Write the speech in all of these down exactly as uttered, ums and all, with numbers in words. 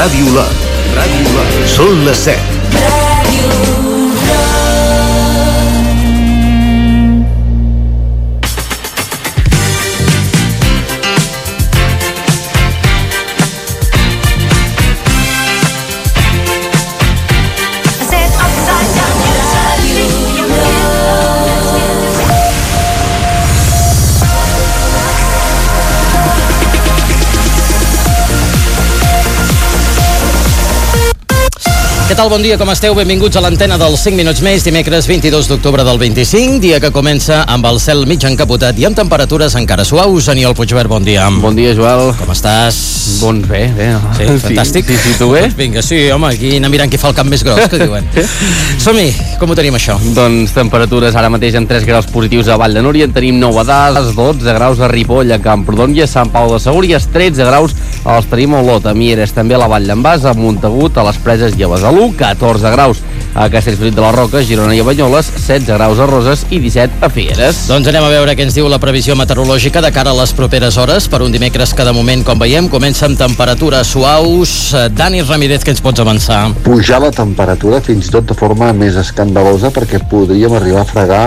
Ràdio Lot. Ràdio Lot. Són les set. Què tal? Bon dia, com esteu? Benvinguts a l'antena dels cinc minuts més, dimecres vint-i-dos d'octubre del vint-i-cinc, dia que comença amb el cel mig encapotat i amb temperatures encara suaus. Aniol Puigvert, bon dia. Bon dia, Joel. Com estàs? Bon, bé, bé. Sí, fantàstic. Sí, sí, sí, tu bé? Doncs vinga, sí, home, aquí anar mirant qui fa el cap més gros, que diuen. Som-hi, com ho tenim això? Doncs temperatures ara mateix amb tres graus positius a Vall de Núria, en tenim nou a Das, dotze graus a Ripoll, a Camprodon i a Sant Pau de Segúries, tretze graus els tenim a Olot, a Mieres, també a la Vall d'en Bas, a Montagut, a les Preses i a Besalú, catorze graus a Castellfollit de la Roca, Girona i a Banyoles, setze graus a Roses i disset a Figueres. Doncs anem a veure què ens diu la previsió meteorològica de cara a les properes hores, per un dimecres que de moment, com veiem, comença amb temperatures suaus. Dani Ramírez, què ens pots avançar? Pujar la temperatura fins i tot de forma més escandalosa, perquè podríem arribar a fregar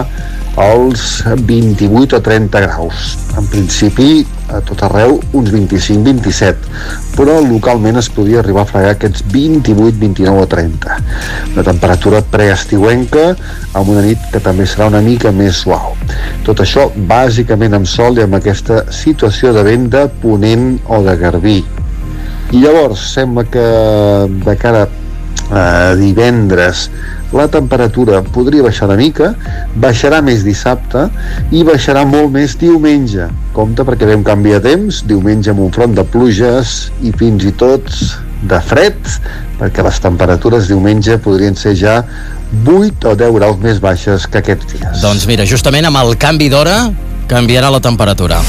els vint-i-vuit o trenta graus. En principi, a tot arreu, uns vint-i-cinc vint-i-set, però localment es podria arribar a fregar aquests vint-i-vuit, vint-i-nou o trenta. Una temperatura preestiuenca, amb una nit que també serà una mica més suau. Tot això, bàsicament amb sol i amb aquesta situació de vent de ponent o de garbí. I llavors, sembla que de cara a divendres la temperatura podria baixar una mica, baixarà més dissabte i baixarà molt més diumenge. Compte perquè ve un canvi de temps, diumenge amb un front de pluges i fins i tot de fred, perquè les temperatures diumenge podrien ser ja vuit o deu graus més baixes que aquests dies. Doncs mira, justament amb el canvi d'hora canviarà la temperatura.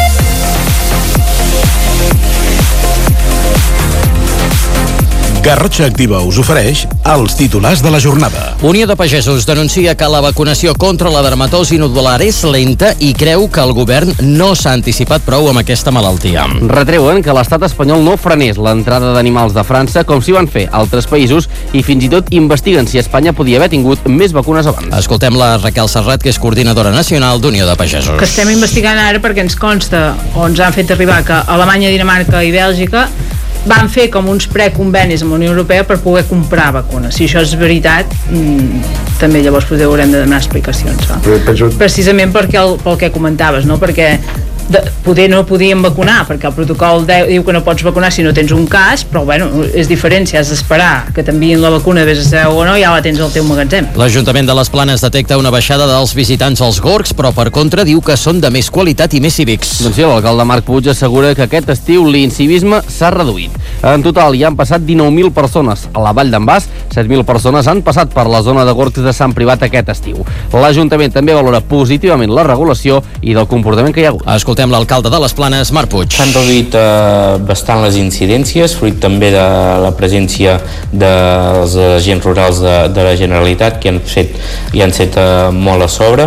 Garrotxa Activa us ofereix els titulars de la jornada. Unió de Pagesos denuncia que la vacunació contra la dermatosi nodular és lenta i creu que el govern no s'ha anticipat prou amb aquesta malaltia. Retreuen que l'estat espanyol no frenés l'entrada d'animals de França com s'hi van fer altres països i fins i tot investiguen si Espanya podia haver tingut més vacunes abans. Escoltem la Raquel Serrat, que és coordinadora nacional d'Unió de Pagesos. Que estem investigant ara perquè ens consta, o ens han fet arribar, que Alemanya, Dinamarca i Bèlgica van fer com uns preconvenis amb la Unió Europea per poder comprar vacunes. Si això és veritat, mmm, també llavors potser haurem de donar explicacions. No? Precisament perquè el, pel que comentaves, no? Perquè de, poder no podíem vacunar, perquè el protocol de, diu que no pots vacunar si no tens un cas, però bueno, és diferent si has d'esperar que t'enviïn la vacuna, vés a saber o no, ja la tens al teu magatzem. L'Ajuntament de les Planes detecta una baixada dels visitants als gorgs, però per contra diu que són de més qualitat i més cívics. Doncs sí, l'alcalde Marc Puig assegura que aquest estiu l'incivisme s'ha reduït. En total hi han passat dinou mil persones a la Vall d'en Bas, set mil persones han passat per la zona de gorgs de Sant Privat aquest estiu. L'Ajuntament també valora positivament la regulació i del comportament que hi ha hagut. Escoltem l'alcalde de les Planes, Marc Puig. S'han reduït eh, bastant les incidències, fruit també de la presència dels agents rurals de, de la Generalitat, que han fet, hi han set eh, molt a sobre.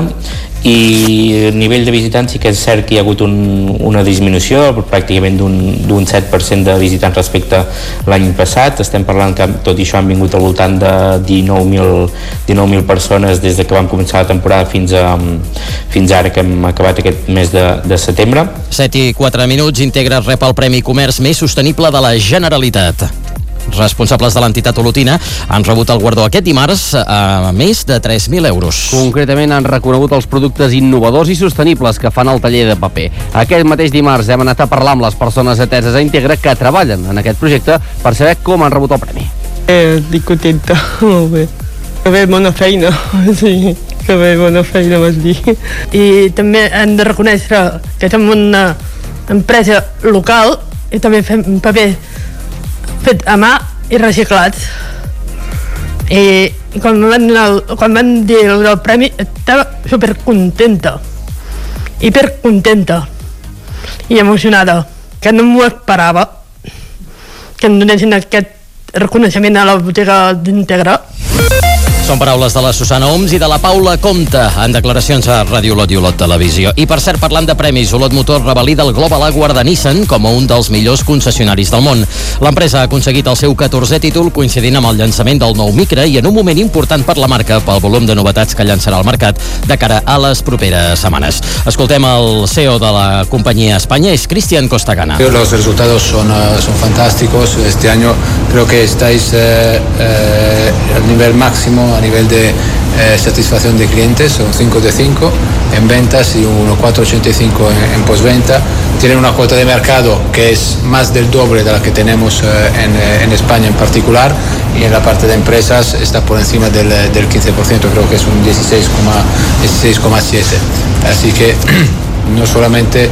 I a nivell de visitants sí que és cert que hi ha hagut un, una disminució pràcticament d'un set per cent de visitants respecte a l'any passat. Estem parlant que tot i això han vingut al voltant de dinou mil persones des de que vam començar la temporada fins, a, fins ara que hem acabat aquest mes de, de setembre. set i quatre minuts, Integra rep el Premi Comerç més sostenible de la Generalitat. Responsables de l'entitat olotina han rebut el guardó aquest dimarts a més de tres mil euros. Concretament han reconegut els productes innovadors i sostenibles que fan el taller de paper. Aquest mateix dimarts hem anat a parlar amb les persones ateses a Integra que treballen en aquest projecte per saber com han rebut el premi. Eh, estic contenta, molt bé. Que bé, bona feina, sí, que bé, bona feina vas dir. I també hem de reconèixer que som una empresa local i també fem paper fet a mà i reciclats. I, i quan, van, el, quan van dir el del premi estava supercontenta, hipercontenta i emocionada, que no m'ho esperava que em donessin aquest reconeixement a la botiga d'Integra. Són paraules de la Susana Oms i de la Paula Comte en declaracions a Ràdio Olot i Olot Televisió. I per cert, parlant de premis, Olot Motor revalida el Global Award de Nissan com a un dels millors concessionaris del món. L'empresa ha aconseguit el seu catorzè títol coincidint amb el llançament del nou Micra i en un moment important per la marca pel volum de novetats que llançarà al mercat de cara a les properes setmanes. Escoltem el C E O de la companyia a Espanya, és Cristian Costagana. Los resultados son, uh, son fantásticos. Este año creo que estáis eh, eh, al nivel máximo a nivel de eh, satisfacción de clientes, son cinco de cinco en ventas y uno cuatro ochenta y cinco en, en postventa. Tienen una cuota de mercado que es más del doble de la que tenemos eh, en, en España en particular, y en la parte de empresas está por encima del, del quince por ciento, creo que es un dieciséis coma siete. Así que no solamente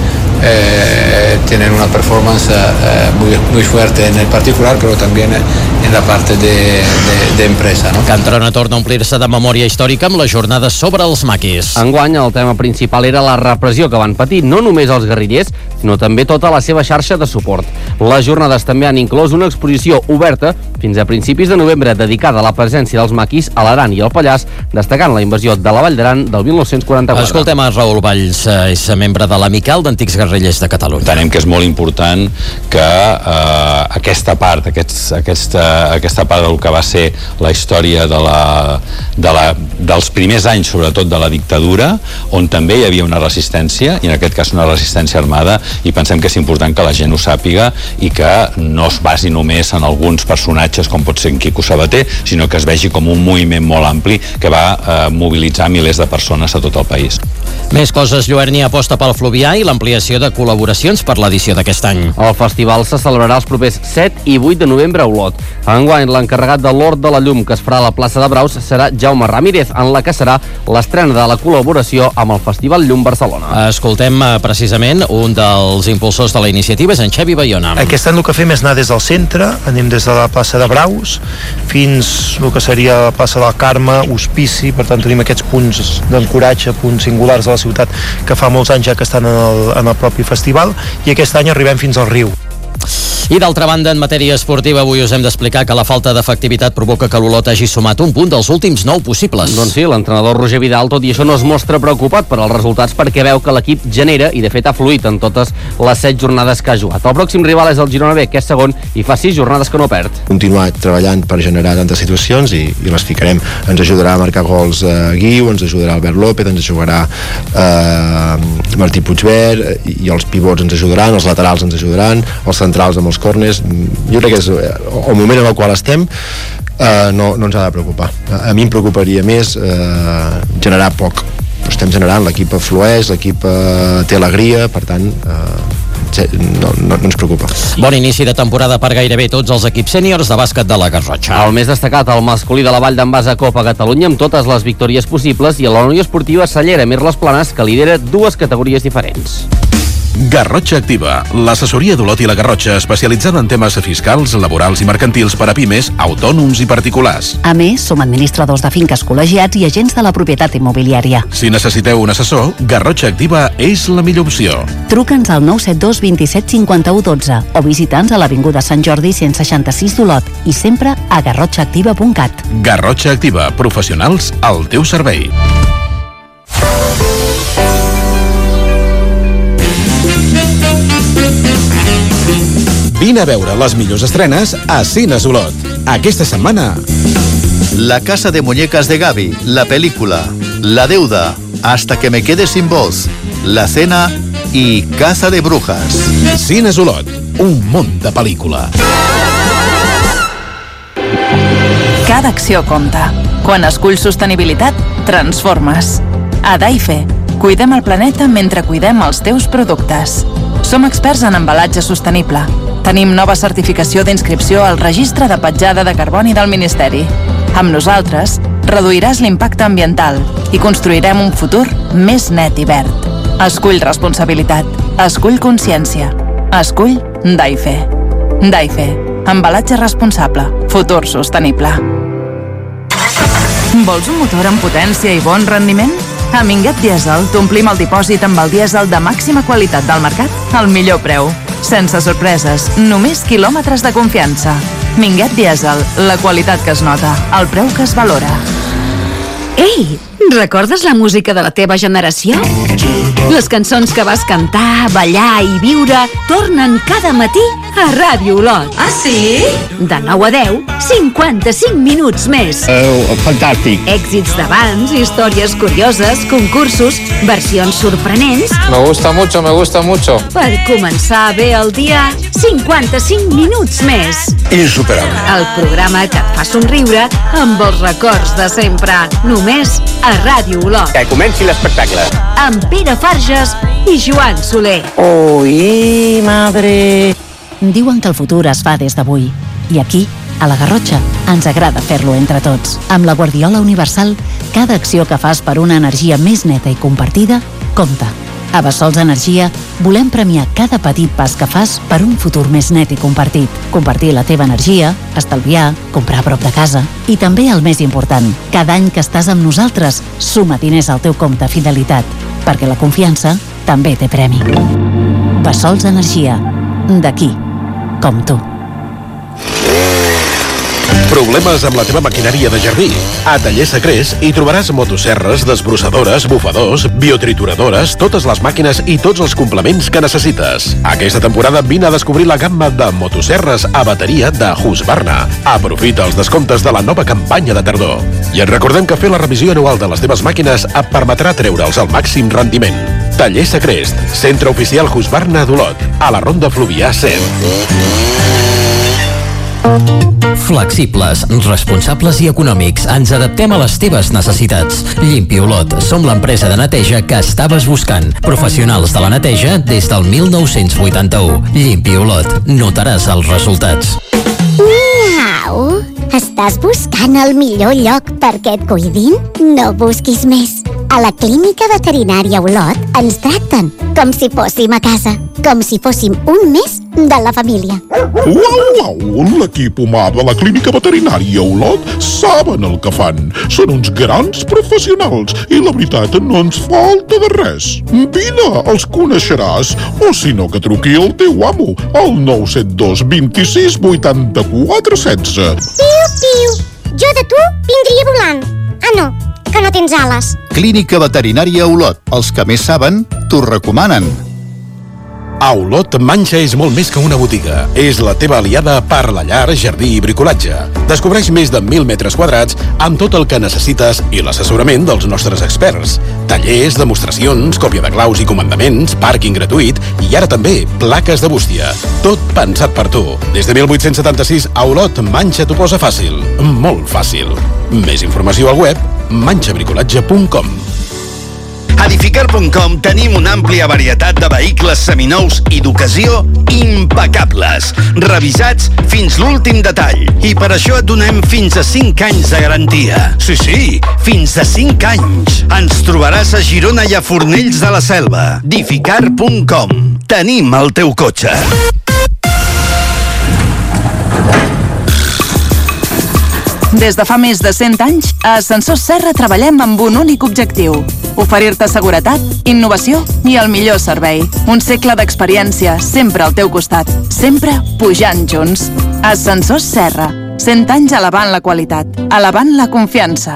eh, tienen una performance eh, muy, muy fuerte en el particular, pero también en la parte de, de, de empresa, no? Can Trona torna a omplir-se de memòria històrica amb les jornades sobre els maquis. Enguany, el tema principal era la repressió que van patir no només els guerrillers, sinó també tota la seva xarxa de suport. Les jornades també han inclòs una exposició oberta fins a principis de novembre dedicada a la presència dels maquis a l'Aran i al Pallars, destacant la invasió de la Vall d'Aran del mil nou-cents quaranta-quatre. Escoltem a Raül Valls, és membre de l'Amical d'Antics Guerrillers de Catalunya. Entenem que és molt important que eh, aquesta part, aquests, aquesta, aquesta part del que va ser la història de la, de la, dels primers anys, sobretot de la dictadura, on també hi havia una resistència, i en aquest cas una resistència armada, i pensem que és important que la gent ho sàpiga i que no es basi només en alguns personatges com pot ser en Quico Sabater, sinó que es vegi com un moviment molt ampli que va eh, mobilitzar milers de persones a tot el país. Més coses, Lluerni aposta pel Fluvià i l'ampliació de col·laboracions per l'edició d'aquest any. El festival se celebrarà els propers set i vuit de novembre a Olot. Enguany, l'encarregat de l'Hort de la Llum, que es farà a la plaça de Braus, serà Jaume Ramírez, en la que serà l'estrena de la col·laboració amb el Festival Llum Barcelona. Escoltem eh, precisament un dels impulsors de la iniciativa, és en Xavi Bayona. Aquest any el que fem és anar des del centre, anem des de la plaça de Braus fins el que seria la plaça del Carme, Hospici, per tant tenim aquests punts d'ancoratge, punts singulars de la ciutat que fa molts anys ja que estan en el, en el propi festival, i aquest any arribem fins al riu. I d'altra banda, en matèria esportiva, avui us hem d'explicar que la falta d'efectivitat provoca que l'Olot hagi sumat un punt dels últims nou possibles. Doncs sí, l'entrenador Roger Vidal, tot i això, no es mostra preocupat per als resultats perquè veu que l'equip genera i de fet ha fluït en totes les set jornades que ha jugat. El pròxim rival és el Girona B, que és segon i fa sis jornades que no perd. Continuar treballant per generar tantes situacions i, i les ficarem. Ens ajudarà a marcar gols eh, Guiu, ens ajudarà Albert López, ens ajudarà eh, Martí Puigvert, i els pivots ens ajudaran, els laterals ens ajudaran, els centrals amb els córners. Jo crec que és el moment en el qual estem, eh, no, no ens ha de preocupar. A mi em preocuparia més eh, generar poc. Però estem generant, l'equip flueix, l'equip eh, té alegria, per tant eh, no, no, no ens preocupa. Bon inici de temporada per gairebé tots els equips sèniors de bàsquet de la Garrotxa. El més destacat, el masculí de la Vall d'en Bas a Copa Catalunya, amb totes les victòries possibles, i a la Unió Esportiva Cellera Mir Les Planes, que lidera dues categories diferents. Garrotxa Activa, l'assessoria d'Olot i la Garrotxa, especialitzada en temes fiscals, laborals i mercantils per a pimes, autònoms i particulars. A més, som administradors de finques col·legiats i agents de la propietat immobiliària. Si necessiteu un assessor, Garrotxa Activa és la millor opció. Truca'ns al nou set dos vint set cinquanta-u dotze o visita'ns a l'Avinguda Sant Jordi cent seixanta-sis d'Olot i sempre a garrotxa activa punt cat. Garrotxa Activa, professionals al teu servei. Vine a veure les millors estrenes a Cines Olot. Aquesta setmana... La casa de muñecas de Gaby, la película, La deuda, Hasta que me quede sin voz, La cena i Caza de brujas. Cines Olot, un món de pel·lícula. Cada acció compta. Quan esculls sostenibilitat, transformes. A Daife, cuidem el planeta mentre cuidem els teus productes. Som experts en embalatge sostenible. Tenim nova certificació d'inscripció al Registre de Petjada de Carboni del Ministeri. Amb nosaltres, reduiràs l'impacte ambiental i construirem un futur més net i verd. Escull responsabilitat. Escull consciència. Escull Daife. Daife. Embalatge responsable. Futur sostenible. Vols un motor amb potència i bon rendiment? A Minguet Diesel t'omplim el dipòsit amb el dièsel de màxima qualitat del mercat al millor preu. Sense sorpreses, només quilòmetres de confiança. Minguet Diesel, la qualitat que es nota, el preu que es valora. Ei, recordes la música de la teva generació? Les cançons que vas cantar, ballar i viure tornen cada matí a Ràdio Olot. Ah, sí? De nou a deu, cinquanta-cinc minuts més. Uh, fantàstic. Èxits d'abans, històries curioses, concursos, versions sorprenents. Me gusta mucho, me gusta mucho. Per començar bé el dia, cinquanta-cinc minuts més. Insuperable. El programa que et fa somriure amb els records de sempre. Només a Ràdio Olot. Que comenci l'espectacle. Amb Pere Farges i Joan Soler. Ui, madre. Diuen que el futur es fa des d'avui. I aquí, a la Garrotxa, ens agrada fer-lo entre tots. Amb la Guardiola Universal, cada acció que fas per una energia més neta i compartida, compta. A Bessols Energia volem premiar cada petit pas que fas per un futur més net i compartit. Compartir la teva energia, estalviar, comprar a prop de casa. I també el més important, cada any que estàs amb nosaltres, suma diners al teu compte Fidelitat, perquè la confiança també té premi. Bessols Energia. D'aquí, com tu. Problemes amb la teva maquinària de jardí? A Taller Secrets hi trobaràs motosserres, desbrossadores, bufadors, biotrituradores, totes les màquines i tots els complements que necessites. Aquesta temporada vine a descobrir la gamma de motosserres a bateria de Husqvarna. Aprofita els descomptes de la nova campanya de tardor. I et recordem que fer la revisió anual de les teves màquines et permetrà treure'ls al màxim rendiment. Taller Secrets, centre oficial Husqvarna d'Olot, a la Ronda Fluvià set. Flexibles, responsables i econòmics. Ens adaptem a les teves necessitats. Llimpi Olot. Som l'empresa de neteja que estaves buscant. Professionals de la neteja des del mil nou-cents vuitanta-u. Llimpi Olot. Notaràs els resultats. Miau! Estàs buscant el millor lloc perquè et cuidin? No busquis més. A la Clínica Veterinària Olot ens tracten com si fóssim a casa, com si fóssim un més de la família. Uau, uau! L'equip humà de la Clínica Veterinària Olot saben el que fan. Són uns grans professionals i la veritat no ens falta de res. Vine, els coneixeràs. O si no, que truqui el teu amo al nou set dos vint-i-sis vuitanta-quatre setze. Piu, piu! Jo de tu vindria volant. Ah, no, que no tens ales. Clínica Veterinària Olot. Els que més saben, t'ho recomanen. A Olot, Manxa és molt més que una botiga. És la teva aliada per la llar, jardí i bricolatge. Descobreix més de mil metres quadrats amb tot el que necessites i l'assessorament dels nostres experts. Tallers, demostracions, còpia de claus i comandaments, pàrquing gratuït i ara també plaques de bústia. Tot pensat per tu. Des de mil vuit-cents setanta-sis a Olot, Manxa t'ho posa fàcil. Molt fàcil. Més informació al web manxabricolatge punt com. A Edificar punt com tenim una àmplia varietat de vehicles seminous i d'ocasió impecables, revisats fins l'últim detall. I per això et donem fins a cinc anys de garantia. Sí, sí, fins a cinc anys. Ens trobaràs a Girona i a Fornells de la Selva. Edificar punt com. Tenim el teu cotxe. Des de fa més de cent anys, a Ascensors Serra treballem amb un únic objectiu: oferir-te seguretat, innovació i el millor servei. Un segle d'experiència, sempre al teu costat, sempre pujant junts. Ascensors Serra, cent anys elevant la qualitat, elevant la confiança.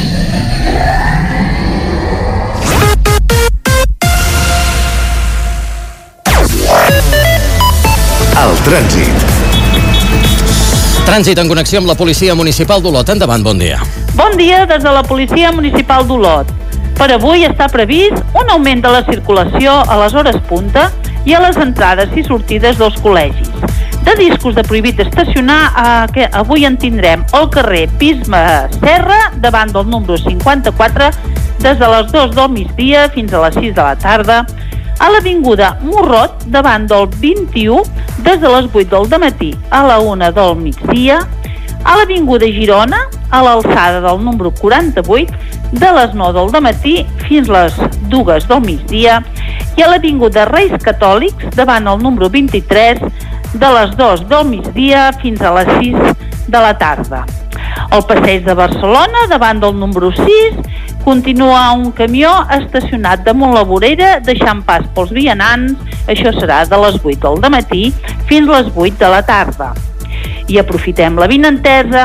El trànsit. Trànsit en connexió amb la Policia Municipal d'Olot. Endavant, bon dia. Bon dia des de la Policia Municipal d'Olot. Per avui està previst un augment de la circulació a les hores punta i a les entrades i sortides dels col·legis. De discos de prohibit estacionar, eh, que avui en tindrem al carrer Bisbe Serra, davant del número cinquanta-quatre, des de les dues del migdia fins a les sis de la tarda, a l'avinguda Morrot, davant del vint-i-u, des de les vuit del dematí a la una del migdia, a l'avinguda Girona, a l'alçada del número quaranta-vuit, de les nou del dematí fins les dues del migdia, i a l'avinguda Reis Catòlics, davant el número vint-i-tres, de les dos del migdia fins a les sis de la tarda. Al passeig de Barcelona, davant del número sis, continua un camió estacionat damunt la vorera, deixant pas pels vianants. Això serà de les vuit del dematí fins les vuit de la tarda. I aprofitem l'avinentesa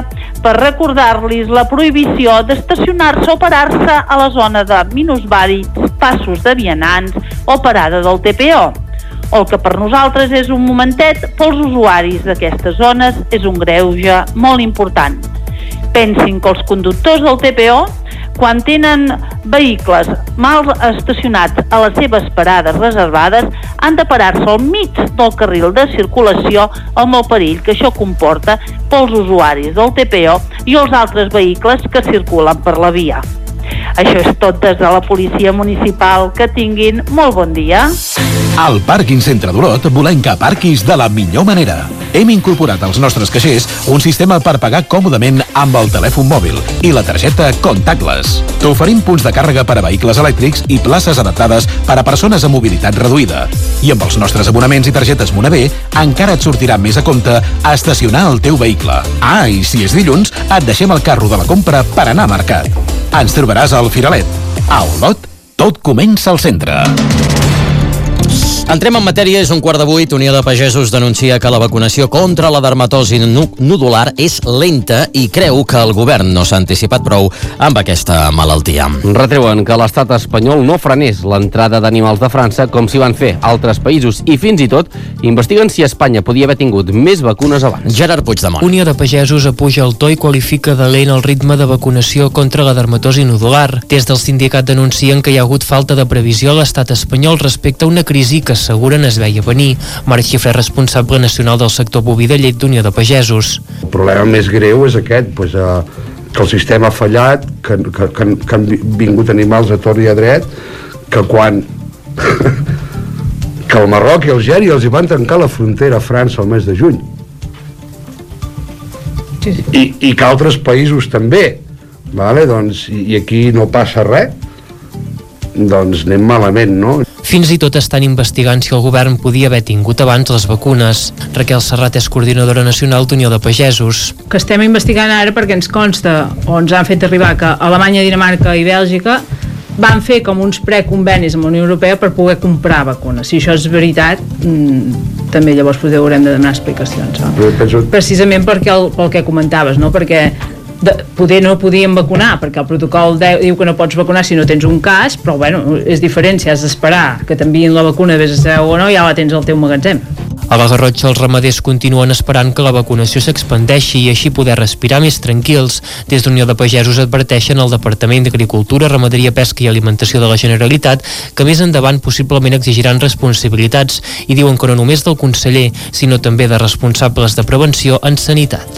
per recordar-los la prohibició d'estacionar-se o parar-se a la zona de minusvàlids, passos de vianants o parada del T P O. O el que per nosaltres és un momentet, pels usuaris d'aquestes zones és un greuge molt important. Pensin que els conductors del T P O, quan tenen vehicles mal estacionats a les seves parades reservades, han de parar-se al mig del carril de circulació amb el perill que això comporta pels usuaris del T P O i els altres vehicles que circulen per la via. Això és tot des de la Policia Municipal. Que tinguin molt bon dia. Al Pàrquing Centre d'Olot volem que aparquis de la millor manera. Hem incorporat als nostres caixers un sistema per pagar còmodament amb el telèfon mòbil i la targeta Contactless. T'oferim punts de càrrega per a vehicles elèctrics i places adaptades per a persones amb mobilitat reduïda. I amb els nostres abonaments i targetes Monavé encara et sortirà més a compte estacionar el teu vehicle. Ah, i si és dilluns, et deixem el carro de la compra per anar a mercat. Ens trobaràs al Firalet. A Olot, tot comença al centre. Entrem en matèria, és un quart de vuit. Unió de Pagesos denuncia que la vacunació contra la dermatosi nodular és lenta i creu que el govern no s'ha anticipat prou amb aquesta malaltia. Retreuen que l'estat espanyol no frenés l'entrada d'animals de França com s'hi van fer altres països i fins i tot investiguen si Espanya podia haver tingut més vacunes abans. Gerard Puigdemont. Unió de Pagesos apuja el to i qualifica de lent el ritme de vacunació contra la dermatosi nodular. Des del sindicat denuncien que hi ha hagut falta de previsió a l'estat espanyol respecte a una crisi que asseguren es veia venir. Marc Xifré, responsable nacional del sector boví de llet d'Unió de Pagesos. El problema més greu és aquest, pues, uh, que el sistema ha fallat, que, que, que, que han vingut animals a tort i a dret, que quan que el Marroc i Algèria els hi van tancar la frontera a França el mes de juny. I, i que altres països també, vale? Doncs, i, i aquí no passa res, doncs anem malament, no? Fins i tot estan investigant si el govern podia haver tingut abans les vacunes. Raquel Serrat és coordinadora nacional d'Unió de Pagesos. Que estem investigant ara perquè ens consta, o ens han fet arribar, que Alemanya, Dinamarca i Bèlgica van fer com uns preconvenis amb la Unió Europea per poder comprar vacunes. Si això és veritat, mmm, també llavors potser haurem de donar explicacions. No? Penso... Precisament perquè el, pel que comentaves, no? Perquè de, poder no podíem vacunar, perquè el protocol de, diu que no pots vacunar si no tens un cas, però bueno, és diferent si has d'esperar que t'enviïn la vacuna, vés a saber o no, ja la tens al teu magatzem. A la Garrotxa els ramaders continuen esperant que la vacunació s'expandeixi i així poder respirar més tranquils. Des d'Unió de Pagesos adverteixen al Departament d'Agricultura, Ramaderia, Pesca i Alimentació de la Generalitat que més endavant possiblement exigiran responsabilitats i diuen que no només del conseller, sinó també de responsables de prevenció en sanitat.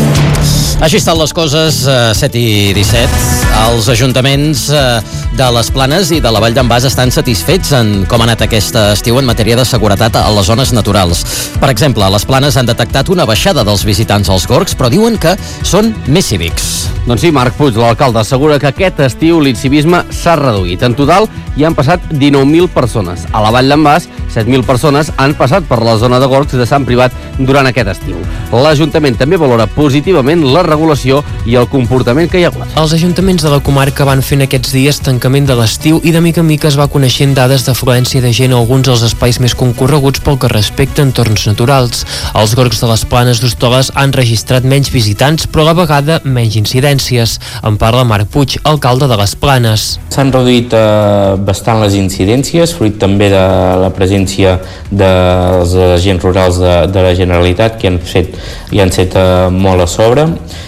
Així estan les coses, eh, set i disset. Els ajuntaments eh, de les Planes i de la Vall d'en Bas estan satisfets en com ha anat aquest estiu en matèria de seguretat a les zones naturals. Per exemple, a les Planes han detectat una baixada dels visitants als gorgs, però diuen que són més cívics. Doncs sí, Marc Puig, l'alcalde, assegura que aquest estiu l'incivisme s'ha reduït. En total hi han passat dinou mil persones. A la Vall d'en Bas, set mil persones han passat per la zona de gorgs de Sant Privat durant aquest estiu. L'Ajuntament també valora positivament la regulació i el comportament que hi ha hagut. Els ajuntaments de la comarca van fent aquests dies tancament de l'estiu i de mica en mica es va coneixent dades d'afluència de gent a alguns dels espais més concorreguts pel que respecta a entorns naturals. Els gorgs de les Planes d'Hostoles han registrat menys visitants, però a la vegada menys incidències. En parla Marc Puig, alcalde de les Planes. S'han reduït eh, bastant les incidències, fruit també de la presència dels agents rurals de, de la Generalitat, que han fet, i han set eh, molt a sobre.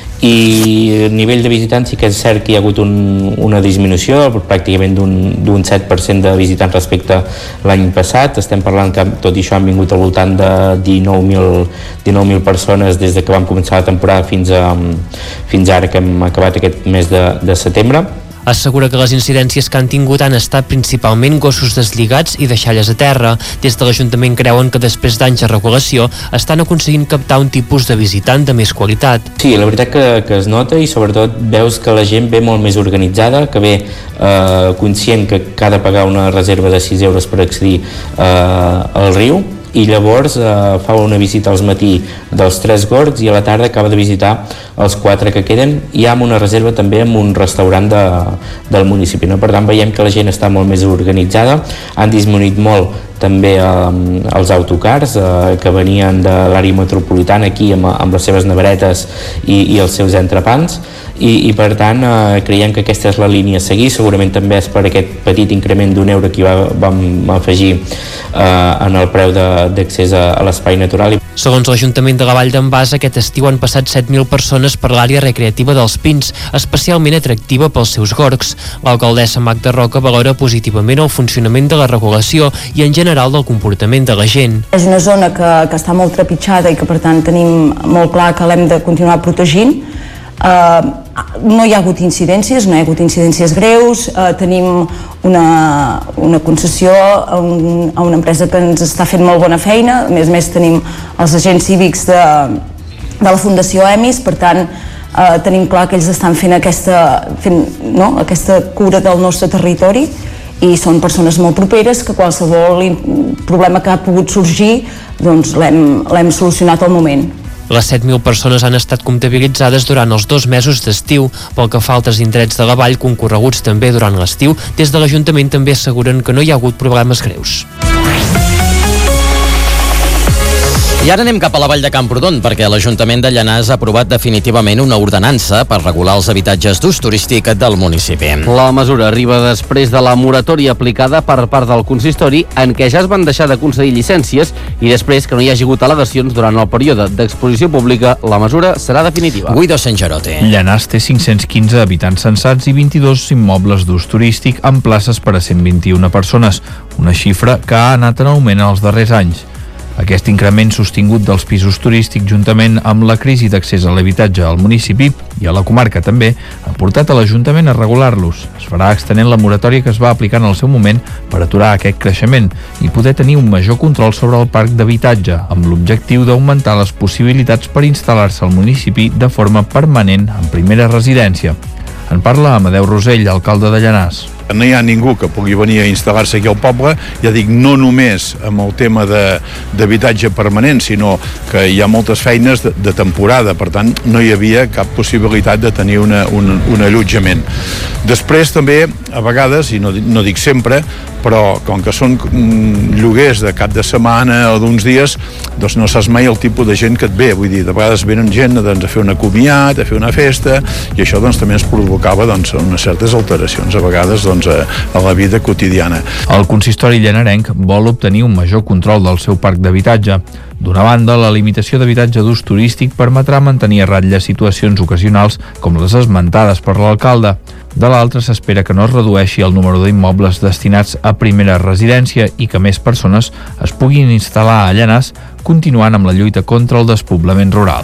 I a nivell de visitants sí que és cert que hi ha hagut un, una disminució pràcticament d'un set per cent de visitants respecte a l'any passat. Estem parlant que tot i això han vingut al voltant de dinou mil persones des de que vam començar la temporada fins, a, fins ara que hem acabat aquest mes de, de setembre. Assegura que les incidències que han tingut han estat principalment gossos deslligats i deixalles a terra. Des de l'Ajuntament creuen que després d'anys de regulació estan aconseguint captar un tipus de visitant de més qualitat. Sí, la veritat que, que es nota i sobretot veus que la gent ve molt més organitzada, que ve eh, conscient que ha de pagar una reserva de sis euros per accedir eh, al riu, i llavors eh, fa una visita al matí dels tres gorgs i a la tarda acaba de visitar els quatre que queden, i amb una reserva també en un restaurant de, del municipi, no? Per tant veiem que la gent està molt més organitzada, han disminuït molt també eh, els autocars eh, que venien de l'àrea metropolitana aquí amb, amb les seves neveretes i, i els seus entrepans, i, i per tant eh, creiem que aquesta és la línia a seguir. Segurament també és per aquest petit increment d'un euro que va, vam afegir eh, en el preu d'accés a, a l'espai natural. Segons l'Ajuntament de la Vall d'en Bas, aquest estiu han passat set mil persones per l'àrea recreativa dels Pins, especialment atractiva pels seus gorgs. L'alcaldessa Magda Roca valora positivament el funcionament de la regulació i en general del comportament de la gent. És una zona que, que està molt trepitjada i que per tant tenim molt clar que l'hem de continuar protegint. Uh, no hi ha hagut incidències, no hi ha hagut incidències greus, uh, tenim una, una concessió a, un, a una empresa que ens està fent molt bona feina, a més a més tenim els agents cívics de, de la Fundació EMIS, per tant uh, tenim clar que ells estan fent aquesta, fent, no, aquesta cura del nostre territori i són persones molt properes que qualsevol problema que ha pogut sorgir doncs l'hem solucionat al moment. Les set mil persones han estat comptabilitzades durant els dos mesos d'estiu. Pel que fa a altres indrets de la vall concorreguts també durant l'estiu, des de l'Ajuntament també asseguren que no hi ha hagut problemes greus. I ara anem cap a la Vall de Camprodon, perquè l'Ajuntament de Llanars ha aprovat definitivament una ordenança per regular els habitatges d'ús turístic del municipi. La mesura arriba després de la moratòria aplicada per part del consistori, en què ja es van deixar de concedir llicències, i després que no hi hagi hagut al·legacions durant el període d'exposició pública, la mesura serà definitiva. Guido Sangerote. Llanars té cinc-cents quinze habitants censats i vint-i-dos immobles d'ús turístic amb places per a cent vint-i-una persones, una xifra que ha anat en augment els darrers anys. Aquest increment sostingut dels pisos turístics, juntament amb la crisi d'accés a l'habitatge al municipi i a la comarca també, ha portat a l'Ajuntament a regular-los. Es farà extenent la moratòria que es va aplicar en el seu moment per aturar aquest creixement i poder tenir un major control sobre el parc d'habitatge, amb l'objectiu d'augmentar les possibilitats per instal·lar-se al municipi de forma permanent en primera residència. En parla Amadeu Rosell, alcalde de Llanars. No hi ha ningú que pugui venir a instal·lar-se aquí al poble, ja dic, no només amb el tema d'habitatge permanent, sinó que hi ha moltes feines de, de temporada, per tant no hi havia cap possibilitat de tenir una, un, un allotjament. Després també, a vegades, i no, no dic sempre, però com que són lloguers de cap de setmana o d'uns dies, doncs no saps mai el tipus de gent que et ve, vull dir, de vegades venen gent doncs, a fer una comiat, a fer una festa, i això doncs, també ens provocava doncs, unes certes alteracions, a vegades doncs, a, a la vida quotidiana. El consistori llanarenc vol obtenir un major control del seu parc d'habitatge. D'una banda, la limitació d'habitatge d'ús turístic permetrà mantenir a ratlla situacions ocasionals com les esmentades per l'alcalde. De l'altra, s'espera que no es redueixi el número d'immobles destinats a primera residència i que més persones es puguin instal·lar a Llanars, continuant amb la lluita contra el despoblament rural.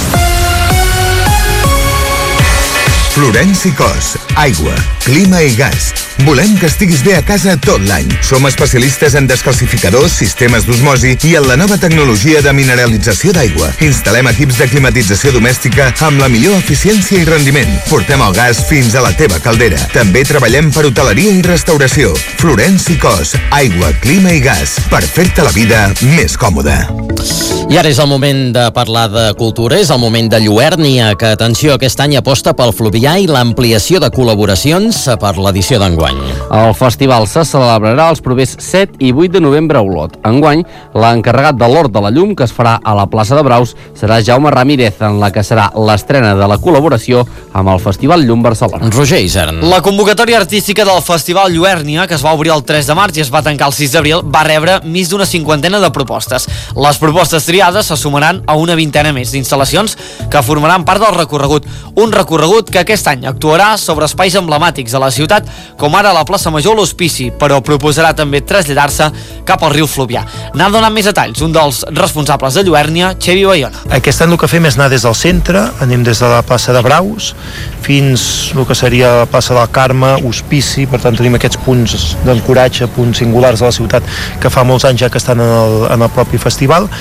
Florenci Cos, aigua, clima i gas. Volem que estiguis bé a casa tot l'any. Som especialistes en descalcificadors, sistemes d'osmosi i en la nova tecnologia de mineralització d'aigua. Instal·lem equips de climatització domèstica amb la millor eficiència i rendiment. Portem el gas fins a la teva caldera. També treballem per hoteleria i restauració. Florenci Cos, aigua, clima i gas. Per fer-te la vida més còmoda. I ara és el moment de parlar de cultura, és el moment de Lluèrnia, que, atenció, aquest any aposta pel Fluvià i l'ampliació de col·laboracions per l'edició d'enguany. El festival se celebrarà els propers set i vuit de novembre a Olot. Enguany, l'encarregat de l'Hort de la Llum, que es farà a la plaça de Braus, serà Jaume Ramírez, en la que serà l'estrena de la col·laboració amb el Festival Llum Barcelona. Roger Isern. La convocatòria artística del Festival Lluèrnia, que es va obrir el tres de març i es va tancar el sis d'abril, va rebre més d'una cinquantena de propostes. Les propostes triades se sumaran a una vintena més d'instal·lacions que formaran part del recorregut. Un recorregut que aquest any actuarà sobre espais emblemàtics de la ciutat, com ara la plaça Major o l'Hospici, però proposarà també traslladar-se cap al riu Fluvià. N'ha donat més detalls un dels responsables de Lluèrnia, Xevi Bayona. Aquest any el que fem és anar des del centre, anem des de la plaça de Braus fins el que seria la plaça del Carme, Hospici, per tant tenim aquests punts d'ancoratge, punts singulars de la ciutat que fa molts anys ja que estan en el, en el propi festival, i aquest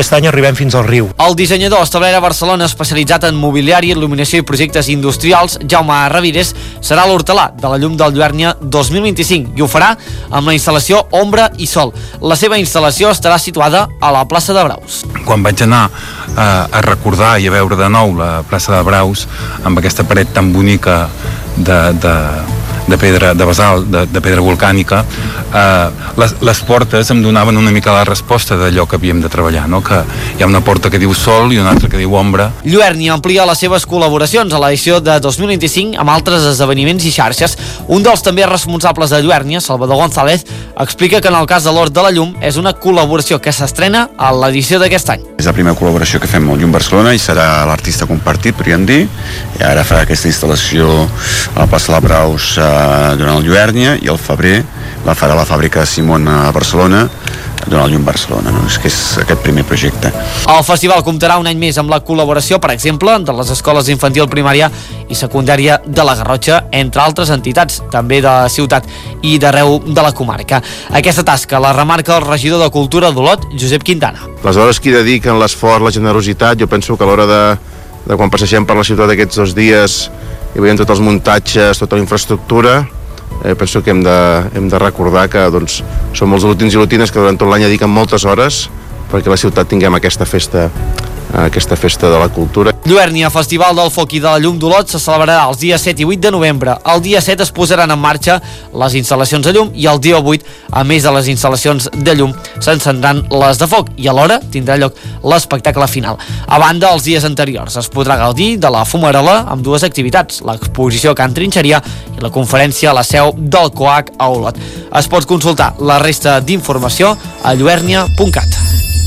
aquest any arribem fins al riu. El dissenyador establert a Barcelona especialitzat en mobiliari, il·luminació i projectes industrials, Jaume Ravires, serà l'hortelà de la llum del Lluèrnia dos mil vint-i-cinc i ho farà amb la instal·lació Ombra i Sol. La seva instal·lació estarà situada a la plaça de Braus. Quan vaig anar a, a recordar i a veure de nou la plaça de Braus amb aquesta paret tan bonica de, de, de pedra, de basalt, de, de pedra volcànica, eh, les, les portes em donaven una mica la resposta d'allò que havíem de treballar, no? Que hi ha una porta que diu Sol i una altra que diu Ombra. Lluèrnia amplia les seves col·laboracions a l'edició de dos mil vint-i-cinc amb altres esdeveniments i xarxes. Un dels també responsables de Lluèrnia, Salvador González, explica que en el cas de l'Hort de la Llum és una col·laboració que s'estrena a l'edició d'aquest any. És la primera col·laboració que fem amb el Llum Barcelona i serà l'artista compartit, podríem dir, i ara farà aquesta instal·lació a la plaça de Braus eh, durant el Lluèrnia i al febrer la farà a la fàbrica Simon a Barcelona durant el Llum Barcelona, no? És que és aquest primer projecte. El festival comptarà un any més amb la col·laboració, per exemple, de les escoles d'infantil, primària i secundària de la Garrotxa, entre altres entitats, també de la ciutat i d'arreu de la comarca. Aquesta tasca la remarca el regidor de Cultura d'Olot, Josep Quintana. Les hores que hi dediquen, l'esforç, la generositat, jo penso que a l'hora de, de quan passegem per la ciutat aquests dos dies i veiem tots els muntatges, tota la infraestructura, eh, penso que hem de, hem de recordar que doncs, som els lutins i lutines que durant tot l'any dediquen moltes hores perquè a la ciutat tinguem aquesta festa aquesta festa de la cultura. Lluèrnia, Festival del Foc i de la Llum d'Olot, se celebrarà els dies set i vuit de novembre. El dia set es posaran en marxa les instal·lacions de llum i el dia vuit, a més de les instal·lacions de llum, s'encendran les de foc i alhora tindrà lloc l'espectacle final. A banda, els dies anteriors es podrà gaudir de la fumarola amb dues activitats, l'exposició Can Trinxeria i la conferència a la seu del COAC a Olot. Es pot consultar la resta d'informació a lluèrnia punt cat.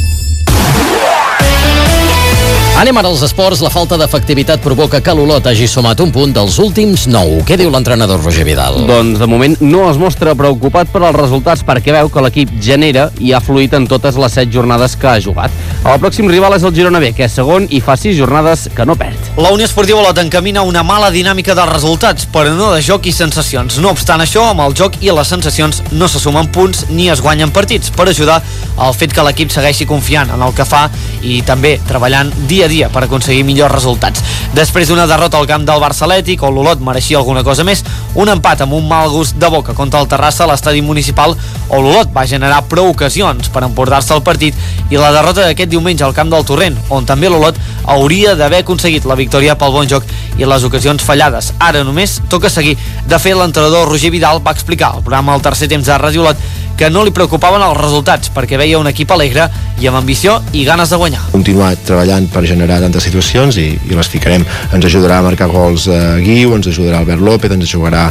Anem ara als esports. La falta d'efectivitat provoca que l'Olot hagi sumat un punt dels últims nou. Què diu l'entrenador Roger Vidal? Doncs de moment no es mostra preocupat per als resultats perquè veu que l'equip genera i ha fluït en totes les set jornades que ha jugat. El pròxim rival és el Girona B, que és segon i fa sis jornades que no perd. La Unió Esportiva Olot encamina una mala dinàmica de resultats, però no de joc i sensacions. No obstant això, amb el joc i les sensacions no se sumen punts ni es guanyen partits, per ajudar al fet que l'equip segueixi confiant en el que fa i també treballant dia a dia per aconseguir millors resultats. Després d'una derrota al camp del Barça Atlètic, on l'Olot mereixia alguna cosa més, un empat amb un mal gust de boca contra el Terrassa a l'estadi municipal, on l'Olot va generar prou ocasions per emportar-se el partit, i la derrota d'aquest diumenge al camp del Torrent, on també l'Olot hauria d'haver aconseguit la victòria pel bon joc i les ocasions fallades. Ara només toca seguir. De fet, l'entrenador Roger Vidal va explicar al programa El Tercer Temps de Ràdio Olot que no li preocupaven els resultats perquè veia un equip alegre i amb ambició i ganes de guanyar. Continuar treballant per generar tantes situacions i, i les ficarem. Ens ajudarà a marcar gols eh, Guiu, ens ajudarà Albert López, ens ajudarà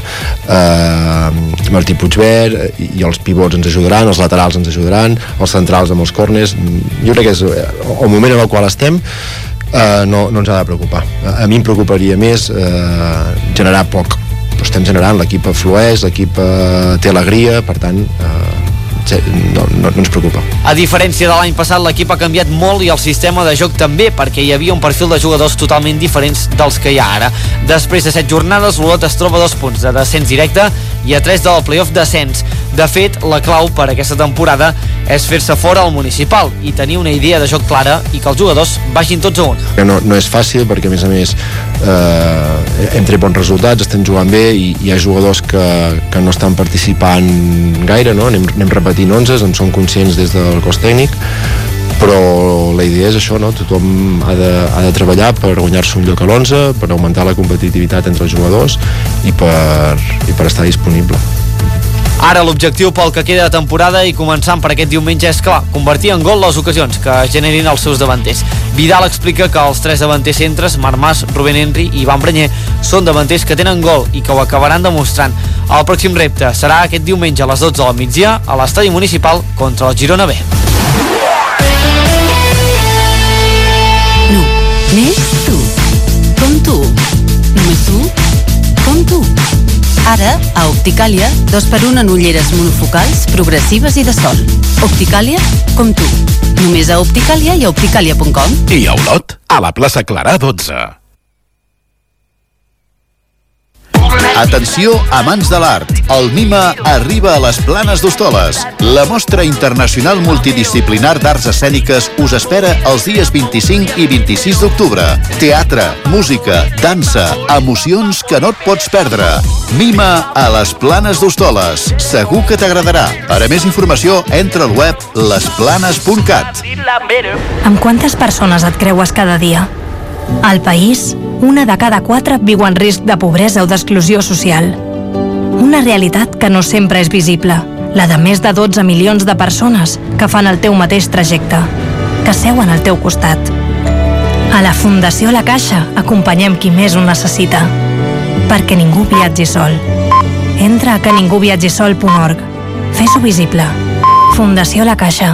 eh, Martí Puigvert i, i els pivots ens ajudaran, els laterals ens ajudaran, els centrals amb els córners. Jo crec que és el moment en el qual estem. Uh, no, no ens ha de preocupar. A, a mi em preocuparia més uh, generar poc. Però estem generant, l'equip flueix, l'equip uh, té alegria, per tant uh, no, no, no ens preocupa. A diferència de l'any passat, l'equip ha canviat molt i el sistema de joc també, perquè hi havia un perfil de jugadors totalment diferents dels que hi ha ara. Després de set jornades, l'Olot es troba a dos punts de descens directe i a tres del playoff descens. De fet, la clau per aquesta temporada és fer-se fora al municipal i tenir una idea de joc clara i que els jugadors vagin tots a una. No, no és fàcil perquè, a més a més, eh, hem tret bons resultats, estem jugant bé i hi ha jugadors que, que no estan participant gaire, no? Anem, anem repetint onzes, en som conscients des del cos tècnic, però la idea és això, no? Tothom ha de, ha de treballar per guanyar-se un lloc a l'onze, per augmentar la competitivitat entre els jugadors i per, i per estar disponible. Ara l'objectiu pel que queda de temporada i començant per aquest diumenge és clar, convertir en gol les ocasions que generin els seus davanters. Vidal explica que els tres davanters centres, Marc Mas, Rubén Henry i Ivan Brenyer, són davanters que tenen gol i que ho acabaran demostrant. El pròxim repte serà aquest diumenge a les dotze del migdia a l'estadi municipal contra el Girona B. No, més tu. Com tu. Només tu. Com tu. Ara, a Opticàlia, dos per un en ulleres monofocals, progressives i de sol. Opticàlia, com tu. Només a Opticàlia i a opticàlia punt com. I a Olot, a la plaça Clarà dotze. Atenció, amants de l'art. El MIMA arriba a les Planes d'Hostoles. La mostra internacional multidisciplinar d'arts escèniques us espera els dies vint-i-cinc i vint-i-sis d'octubre. Teatre, música, dansa, emocions que no et pots perdre. MIMA a les Planes d'Hostoles. Segur que t'agradarà. Per a més informació, entra al web les planes punt cat. Amb quantes persones et creues cada dia? Al país, una de cada quatre viu en risc de pobresa o d'exclusió social. Una realitat que no sempre és visible, la de més de dotze milions de persones que fan el teu mateix trajecte, que seuen al teu costat. A la Fundació La Caixa acompanyem qui més ho necessita, perquè ningú viatgi sol. Entra a que ningú viatgi sol punt org. Fes-ho visible. Fundació La Caixa.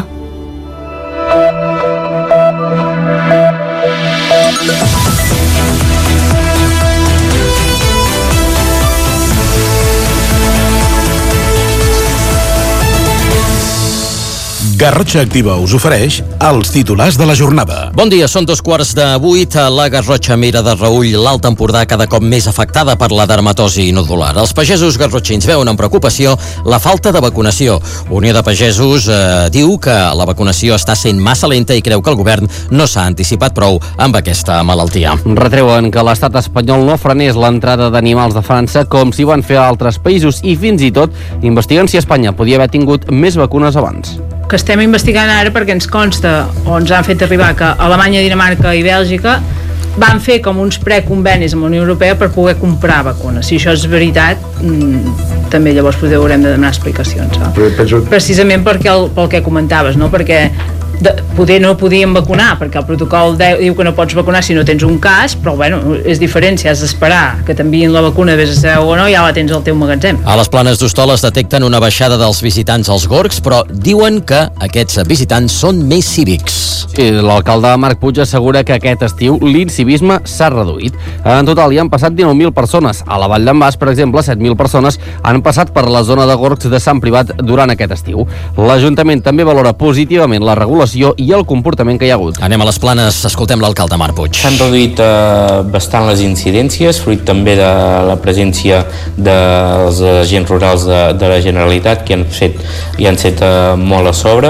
Garrotxa Activa us ofereix els titulars de la jornada. Bon dia, són dos quarts de vuit. La Garrotxa Mira de Reüll, l'Alt Empordà, cada cop més afectada per la dermatosi nodular. Els pagesos garrotxins veuen amb preocupació la falta de vacunació. Unió de Pagesos eh, diu que la vacunació està sent massa lenta i creu que el govern no s'ha anticipat prou amb aquesta malaltia. Retreuen que l'estat espanyol no frenés l'entrada d'animals de França com s'hi van fer a altres països i fins i tot investiguen si Espanya podia haver tingut més vacunes abans. Que estem investigant ara perquè ens consta o ens han fet arribar que Alemanya, Dinamarca i Bèlgica van fer com uns preconvenis amb la Unió Europea per poder comprar vacunes. Si això és veritat, mmm, també llavors potser haurem de demanar explicacions. No? Penso... Precisament perquè el, pel que comentaves, no? Perquè de, poder no podíem vacunar, perquè el protocol de, diu que no pots vacunar si no tens un cas, però bueno, és diferent si has d'esperar que t'enviïn la vacuna, vés a saber o no, ja la tens al teu magatzem. A les Planes d'Hostoles detecten una baixada dels visitants als gorgs, però diuen que aquests visitants són més cívics. Sí, l'alcalde Marc Puig assegura que aquest estiu l'incivisme s'ha reduït. En total hi han passat dinou mil persones. A la Vall d'en Bas, per exemple, set mil persones han passat per la zona de gorgs de Sant Privat durant aquest estiu. L'Ajuntament també valora positivament la regulació i el comportament que hi ha hagut. Anem a les Planes, escoltem l'alcalde Marc Puig. S'han reduït eh, bastant les incidències, fruit també de la presència dels agents rurals de, de la Generalitat, que han fet, i han set eh, molt a sobre.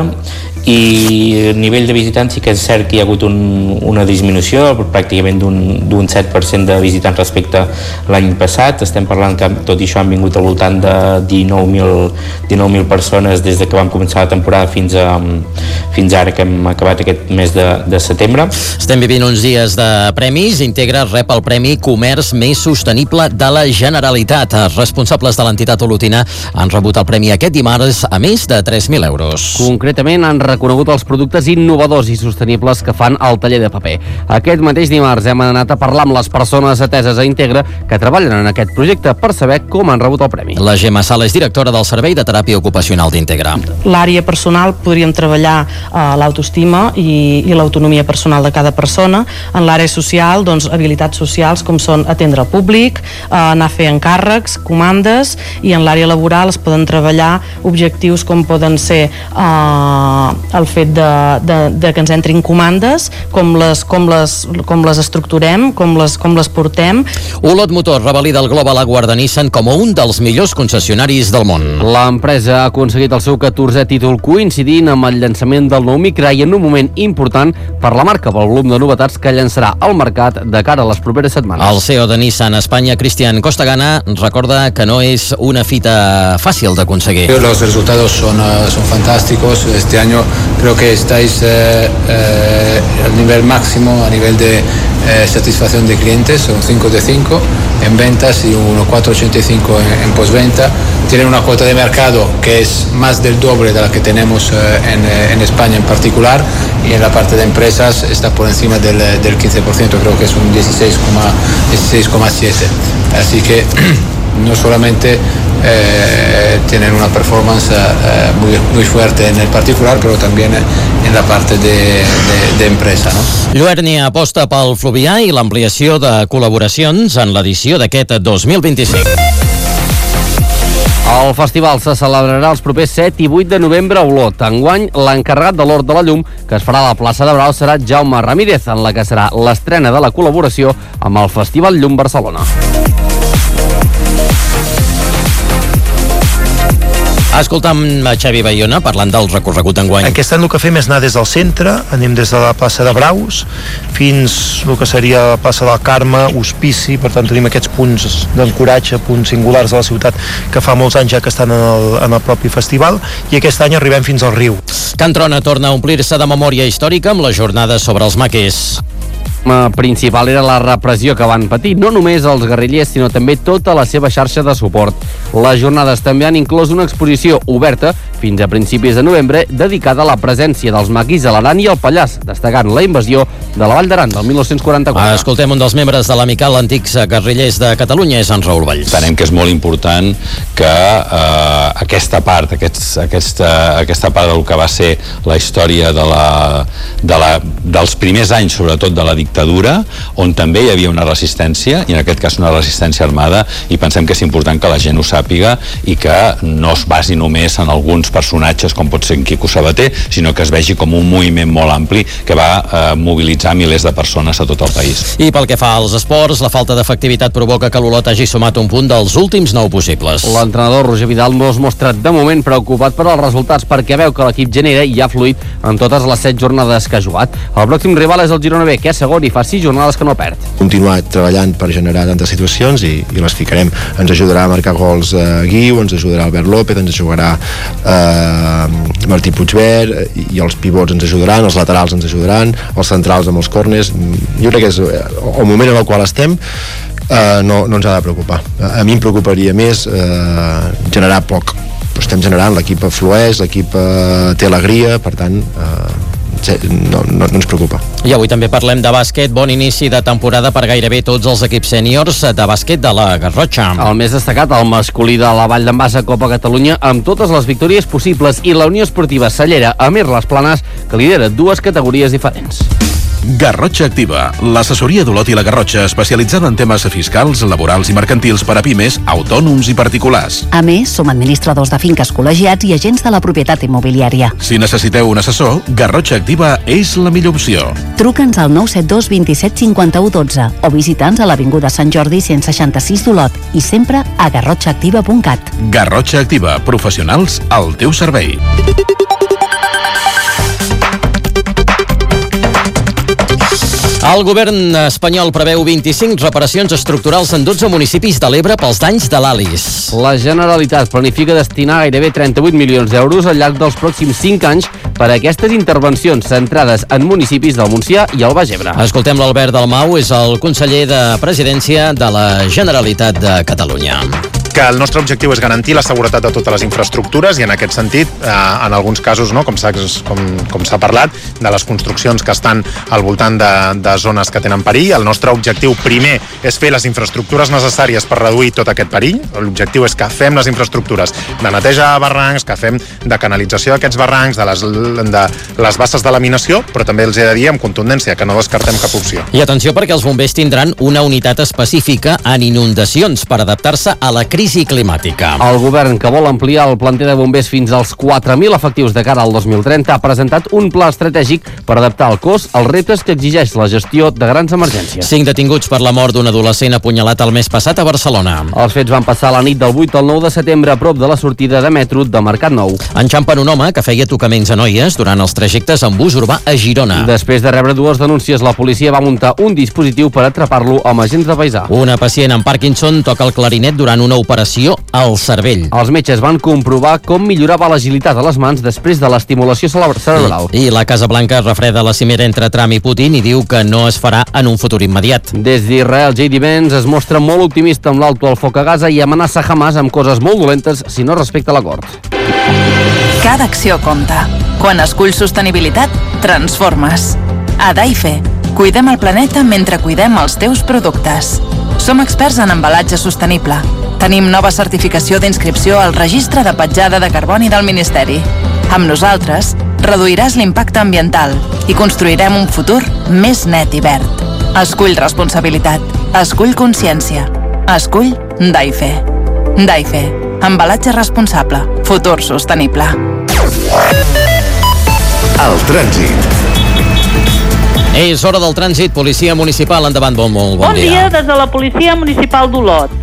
I a nivell de visitants sí que és cert que hi ha hagut un, una disminució pràcticament d'un set per cent de visitants respecte a l'any passat. Estem parlant que tot i això han vingut al voltant de dinou mil persones des de que vam començar la temporada fins, a, fins ara que hem acabat aquest mes de, de setembre. Estem vivint uns dies de premis. Integra rep el Premi Comerç Més Sostenible de la Generalitat. Els responsables de l'entitat olotina han rebut el premi aquest dimarts a més de tres mil euros. Concretament han reconegut els productes innovadors i sostenibles que fan al taller de paper. Aquest mateix dimarts hem anat a parlar amb les persones ateses a Integra que treballen en aquest projecte per saber com han rebut el premi. La Gemma Sala és directora del Servei de Teràpia Ocupacional d'Integra. L'àrea personal podríem treballar eh, l'autoestima i, i l'autonomia personal de cada persona. En l'àrea social, doncs, habilitats socials com són atendre el públic, eh, anar a fer encàrrecs, comandes, i en l'àrea laboral es poden treballar objectius com poden ser eh, el fet de, de, de que ens entrin comandes, com les, com les, com les estructurem, com les, com les portem. Olot Motor revalida el Global Award de Nissan com a un dels millors concessionaris del món. L'empresa ha aconseguit el seu catorzè títol coincidint amb el llançament del nou Micra i en un moment important per la marca pel volum de novetats que llançarà al mercat de cara a les properes setmanes. El C E O de Nissan Espanya, Cristian Costagana, recorda que no és una fita fàcil d'aconseguir. Los resultados son, uh, son fantásticos. Este año creo que estáis eh, eh, al nivel máximo a nivel de eh, satisfacción de clientes, son cinco de cinco en ventas y uno cuatro ochenta y cinco en, en postventa. Tienen una cuota de mercado que es más del doble de la que tenemos eh, en, en España en particular, y en la parte de empresas está por encima del, del quince por ciento, creo que es un dieciséis coma siete. Así que no solamente eh, tienen una performance eh, muy, muy fuerte en el particular, pero también en la parte de, de, de empresa, no? Lluernia aposta pel Fluvià i l'ampliació de col·laboracions en l'edició d'aquest dos mil vint-i-cinc. El festival se celebrarà els propers set i vuit de novembre a Olot. Enguany, l'encarregat de l'Hort de la Llum, que es farà a la plaça de Brau, serà Jaume Ramírez, en la que serà l'estrena de la col·laboració amb el Festival Llum Barcelona. Escoltam a Xavi Bayona parlant del recorregut d'enguany. Aquest any el que fem és anar des del centre, anem des de la plaça de Braus fins el que seria la plaça del Carme, Hospici, per tant tenim aquests punts d'ancoratge, punts singulars de la ciutat que fa molts anys ja que estan en el, en el propi festival, i aquest any arribem fins al riu. Can Trona torna a omplir-se de memòria històrica amb la jornada sobre els maquers. La principal era la repressió que van patir, no només els guerrillers, sinó també tota la seva xarxa de suport. Les jornades també han inclòs una exposició oberta fins a principis de novembre dedicada a la presència dels maquis a l'Aran i al Pallars, destacant la invasió de la Vall d'Aran del dinou quaranta-quatre. Escoltem un dels membres de l'Amical Antics Guerrillers de Catalunya, és en Raül Valls. Entenem que és molt important que eh, aquesta part, aquests, aquesta, aquesta part del que va ser la història de la, de la, dels primers anys, sobretot de la dictadura, on també hi havia una resistència, i en aquest cas una resistència armada, i pensem que és important que la gent ho sàpiga i que no es basi només en alguns personatges com pot ser en Quico Sabater, sinó que es vegi com un moviment molt ampli que va eh, mobilitzar milers de persones a tot el país. I pel que fa als esports, la falta d'efectivitat provoca que l'Olot hagi sumat un punt dels últims nou possibles. L'entrenador Roger Vidal no es mostra de moment preocupat per als resultats perquè veu que l'equip genera i ha fluït en totes les set jornades que ha jugat. El pròxim rival és el Girona B, que és segon i fa sis jornades que no perd. Continuar treballant per generar tantes situacions i, i les ficarem. Ens ajudarà a marcar gols eh, Guiu, ens ajudarà Albert López, ens ajudarà eh, Martí Puigvert, i, i els pivots ens ajudaran, els laterals ens ajudaran, els centrals amb els córners. Jo crec que és el moment en el qual estem. Uh, no, no ens ha de preocupar. A mi em preocuparia més uh, generar poc, però estem generant, l'equip flueix, l'equip uh, té alegria, per tant uh, no, no, no ens preocupa. I avui també parlem de bàsquet. Bon inici de temporada per gairebé tots els equips sèniors de bàsquet de la Garrotxa. El més destacat, el masculí de la Vall d'en Bas a Copa Catalunya, amb totes les victòries possibles, i la Unió Esportiva Cellera a Mir les Planes, que lidera dues categories diferents. Garrotxa Activa, l'assessoria d'Olot i la Garrotxa, especialitzada en temes fiscals, laborals i mercantils per a pimes, autònoms i particulars. A més, som administradors de finques col·legiats i agents de la propietat immobiliària. Si necessiteu un assessor, Garrotxa Activa és la millor opció. Truca'ns al nou set dos vint set cinquanta-u dotze o visita'ns a l'Avinguda Sant Jordi cent seixanta-sis d'Olot i sempre a garrotxa activa punt cat. Garrotxa Activa, professionals al teu servei. El govern espanyol preveu vint-i-cinc reparacions estructurals en dotze municipis de l'Ebre pels danys de l'Alis. La Generalitat planifica destinar gairebé trenta-vuit milions d'euros al llarg dels pròxims cinc anys per a aquestes intervencions centrades en municipis del Montsià i el Baix Ebre. Escoltem l'Albert Dalmau, és el conseller de Presidència de la Generalitat de Catalunya. Que el nostre objectiu és garantir la seguretat de totes les infraestructures i en aquest sentit, eh, en alguns casos, no, com s'ha com, com s'ha parlat, de les construccions que estan al voltant de, de zones que tenen perill, el nostre objectiu primer és fer les infraestructures necessàries per reduir tot aquest perill. L'objectiu és que fem les infraestructures de neteja de barrancs, que fem de canalització d'aquests barrancs, de les, de les basses de laminació, però també els he de dir amb contundència que no descartem cap opció. I atenció, perquè els bombers tindran una unitat específica en inundacions per adaptar-se a la crisi climàtica. El govern, que vol ampliar el planter de bombers fins als quatre mil efectius de cara al dos mil trenta, ha presentat un pla estratègic per adaptar el cos als reptes que exigeix la gestió de grans emergències. Cinc detinguts per la mort d'un adolescent apunyalat el mes passat a Barcelona. Els fets van passar la nit del vuit al nou de setembre a prop de la sortida de metro de Mercat Nou. Enxampen un home que feia tocaments a noies durant els trajectes en bus urbà a Girona. Després de rebre dues denúncies, la policia va muntar un dispositiu per atrapar-lo amb agents de paisà. Una pacient amb Parkinson toca el clarinet durant una operació al cervell. Els metges van comprovar com millorava l'agilitat a les mans després de l'estimulació cerebral. I, I la Casa Blanca refreda la cimera entre Trump i Putin i diu que no es farà en un futur immediat. Des d'Israel, J D Vance es mostra molt optimista amb l'alto al foc a Gaza i amenaça Hamas amb coses molt dolentes si no respecta l'acord. Cada acció compta. Quan esculls sostenibilitat, transformes. A Daife, cuidem el planeta mentre cuidem els teus productes. Som experts en embalatge sostenible. Tenim nova certificació d'inscripció al Registre de Petjada de Carboni del Ministeri. Amb nosaltres, reduiràs l'impacte ambiental i construirem un futur més net i verd. Escull responsabilitat. Escull consciència. Escull Daife. Daife. Embalatge responsable. Futur sostenible. El trànsit. És hora del trànsit. Policia Municipal, endavant, bon, molt bon, bon dia. Bon dia des de la Policia Municipal d'Olot.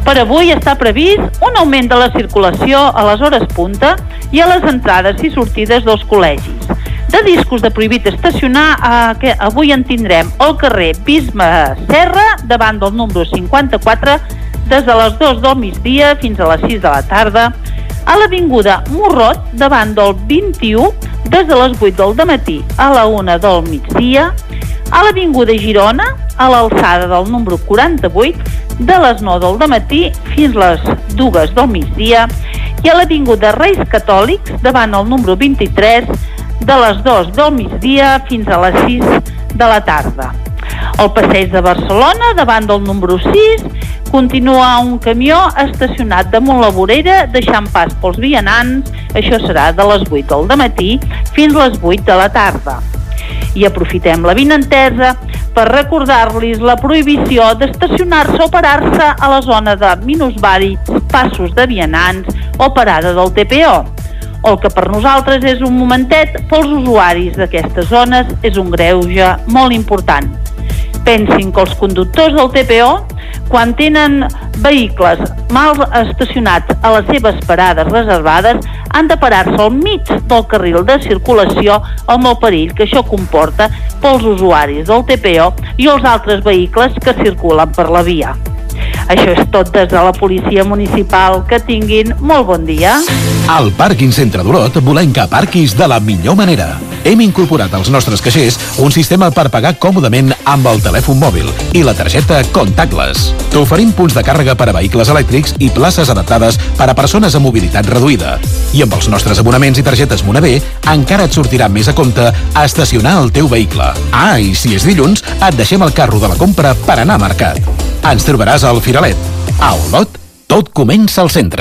Per avui està previst un augment de la circulació a les hores punta i a les entrades i sortides dels col·legis. De discos de prohibit estacionar, eh, que avui en tindrem al carrer Bisbe Serra, davant del número cinquanta-quatre, des de les dues del migdia fins a les sis de la tarda, a l'avinguda Morrot, davant del vint-i-u, des de les vuit del dematí a la una del migdia, a l'avinguda Girona, a l'alçada del número quaranta-vuit, de les nou del dematí fins les dues del migdia, i a l'avinguda Reis Catòlics, davant el número vint-i-tres, de les dos del migdia fins a les sis de la tarda. Al passeig de Barcelona, davant del número sis, continua un camió estacionat damunt la vorera, deixant pas pels vianants. Això serà de les vuit del dematí fins a les vuit de la tarda. I aprofitem la vinentesa per recordar-los la prohibició d'estacionar-se o parar-se a la zona de minusvàlids, passos de vianants o parada del T P O. El que per nosaltres és un momentet, pels usuaris d'aquestes zones és un greuge molt important. Pensin que els conductors del T P O, quan tenen vehicles mal estacionats a les seves parades reservades, han de parar-se al mig del carril de circulació amb el perill que això comporta pels usuaris del T P O i els altres vehicles que circulen per la via. Això és tot des de la policia municipal. Que tinguin molt bon dia. Al Pàrquing Centre d'Olot volem que aparquis de la millor manera. Hem incorporat als nostres caixers un sistema per pagar còmodament amb el telèfon mòbil i la targeta Contactless. T'oferim punts de càrrega per a vehicles elèctrics i places adaptades per a persones amb mobilitat reduïda. I amb els nostres abonaments i targetes Monavé encara et sortirà més a compte a estacionar el teu vehicle. Ah, i si és dilluns, et deixem el carro de la compra per anar a mercat. Ens trobaràs al Firalet. A Olot, tot comença al centre.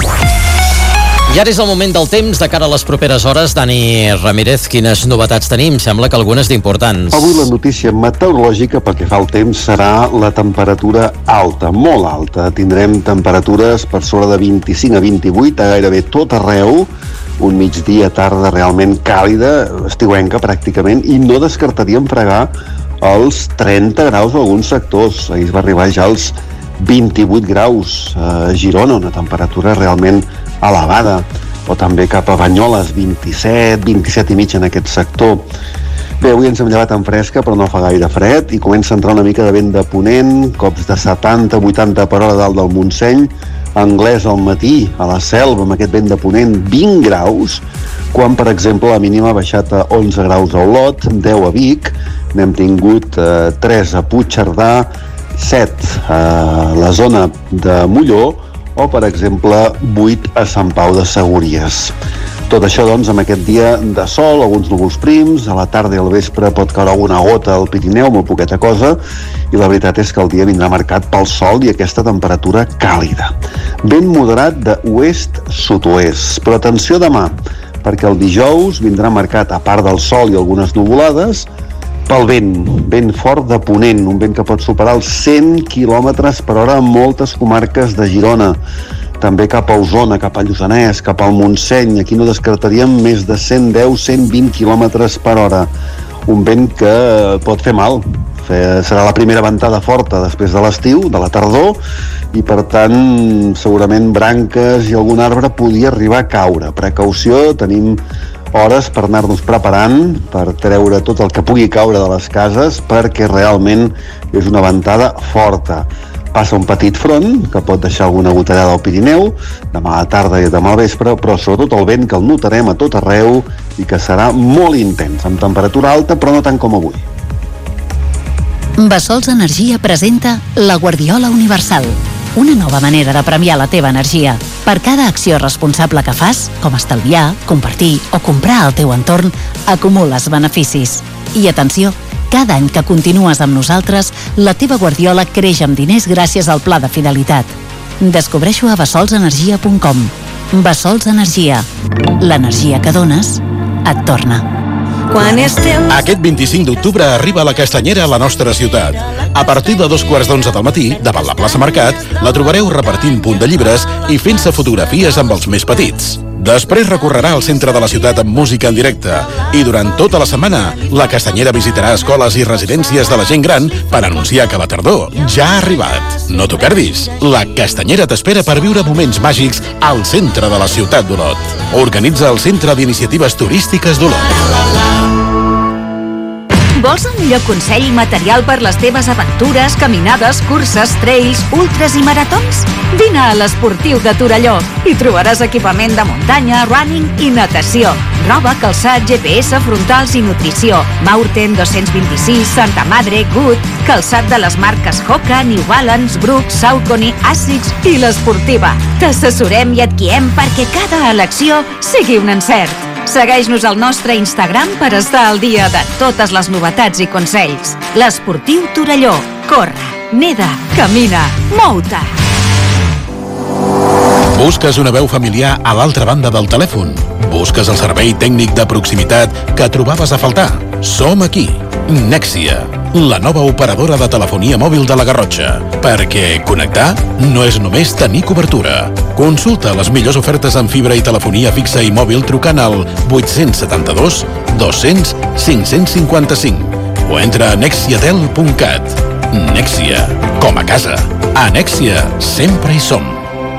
I ara és el moment del temps de cara a les properes hores. Dani Ramírez, quines novetats tenim? Sembla que algunes d'importants. Avui la notícia meteorològica pel que fa al temps serà la temperatura alta, molt alta. Tindrem temperatures per sobre de vint-i-cinc a vint-i-vuit a gairebé tot arreu. Un migdia tarda realment càlida, estiuenca pràcticament, i no descartaríem fregar els trenta graus a alguns sectors. Ahir es va arribar ja als vint-i-vuit graus a Girona, una temperatura realment elevada, o també cap a Banyoles, vint-i-set, vint-i-set i mig en aquest sector. Bé, avui ens hem llevat en fresca, però no fa gaire fred, i comença a entrar una mica de vent de ponent, cops de setanta a vuitanta per hora dalt del Montseny, Anglès al matí, a la Selva, amb aquest vent de ponent, vint graus, quan, per exemple, la mínima ha baixat a onze graus a Olot, deu a Vic, n'hem tingut eh, tres a Puigcerdà, set a la zona de Molló, o, per exemple, vuit a Sant Pau de Segúries. Tot això, doncs, amb aquest dia de sol, alguns núvols prims, a la tarda i al vespre pot caure alguna gota al Pirineu, molt poqueta cosa, i la veritat és que el dia vindrà marcat pel sol i aquesta temperatura càlida. Vent moderat d'oest-sud-oest, però atenció demà, perquè el dijous vindrà marcat, a part del sol i algunes nuvolades, pel vent, vent fort de ponent, un vent que pot superar els cent quilòmetres per hora en moltes comarques de Girona, també cap a Osona, cap a Lluçanès, cap al Montseny. Aquí no descartaríem més de cent deu a cent vint quilòmetres per hora, un vent que pot fer mal. Serà la primera ventada forta després de l'estiu, de la tardor, i per tant segurament branques i algun arbre podria arribar a caure. Precaució, tenim hores per anar-nos preparant, per treure tot el que pugui caure de les cases, perquè realment és una ventada forta. Passa un petit front, que pot deixar alguna gotellada al Pirineu, demà a la tarda i demà al vespre, però sobretot el vent, que el notarem a tot arreu i que serà molt intens, amb temperatura alta, però no tant com avui. Bessols Energia presenta la Guardiola Universal, una nova manera de premiar la teva energia. Per cada acció responsable que fas, com estalviar, compartir o comprar al teu entorn, acumules beneficis. I atenció, cada any que continues amb nosaltres, la teva Guardiola creix amb diners gràcies al pla de fidelitat. Descobreix-ho a bessols energia punt com. Bessols Energia. L'energia que dones et torna. Quan estem... Aquest vint-i-cinc d'octubre arriba a la Castanyera a la nostra ciutat. A partir de dos quarts d'onze del matí, davant la plaça Mercat, la trobareu repartint punt de llibres i fent-se fotografies amb els més petits. Després recorrerà el centre de la ciutat amb música en directe i durant tota la setmana la Castanyera visitarà escoles i residències de la gent gran per anunciar que la tardor ja ha arribat. No t'ho perdis. La Castanyera t'espera per viure moments màgics al centre de la ciutat d'Olot. Organitza el Centre d'Iniciatives Turístiques d'Olot. Vols el millor consell i material per les teves aventures, caminades, curses, trails, ultras i maratons? Vine a l'Esportiu de Torelló. Hi trobaràs equipament de muntanya, running i natació. Roba, calçat, G P S, frontals i nutrició. Maurten dos-cents vint-i-sis, Santa Madre, Good, calçat de les marques Hoka, New Balance, Brooks, Saucony, Asics i l'Esportiva. T'assessorem i et guiem perquè cada elecció sigui un encert. Segueix-nos al nostre Instagram per estar al dia de totes les novetats i consells. L'Esportiu Torelló. Corre, neda, camina, mou-te. Busques una veu familiar a l'altra banda del telèfon? Busques el servei tècnic de proximitat que trobaves a faltar? Som aquí. Nexia, la nova operadora de telefonia mòbil de la Garrotxa. Perquè connectar no és només tenir cobertura. Consulta les millors ofertes en fibra i telefonia fixa i mòbil trucant al vuit set dos, dos-cents, cinc-cents cinquanta-cinc o entra a nexiatel punt cat. Nexia, com a casa. A Nexia sempre hi som.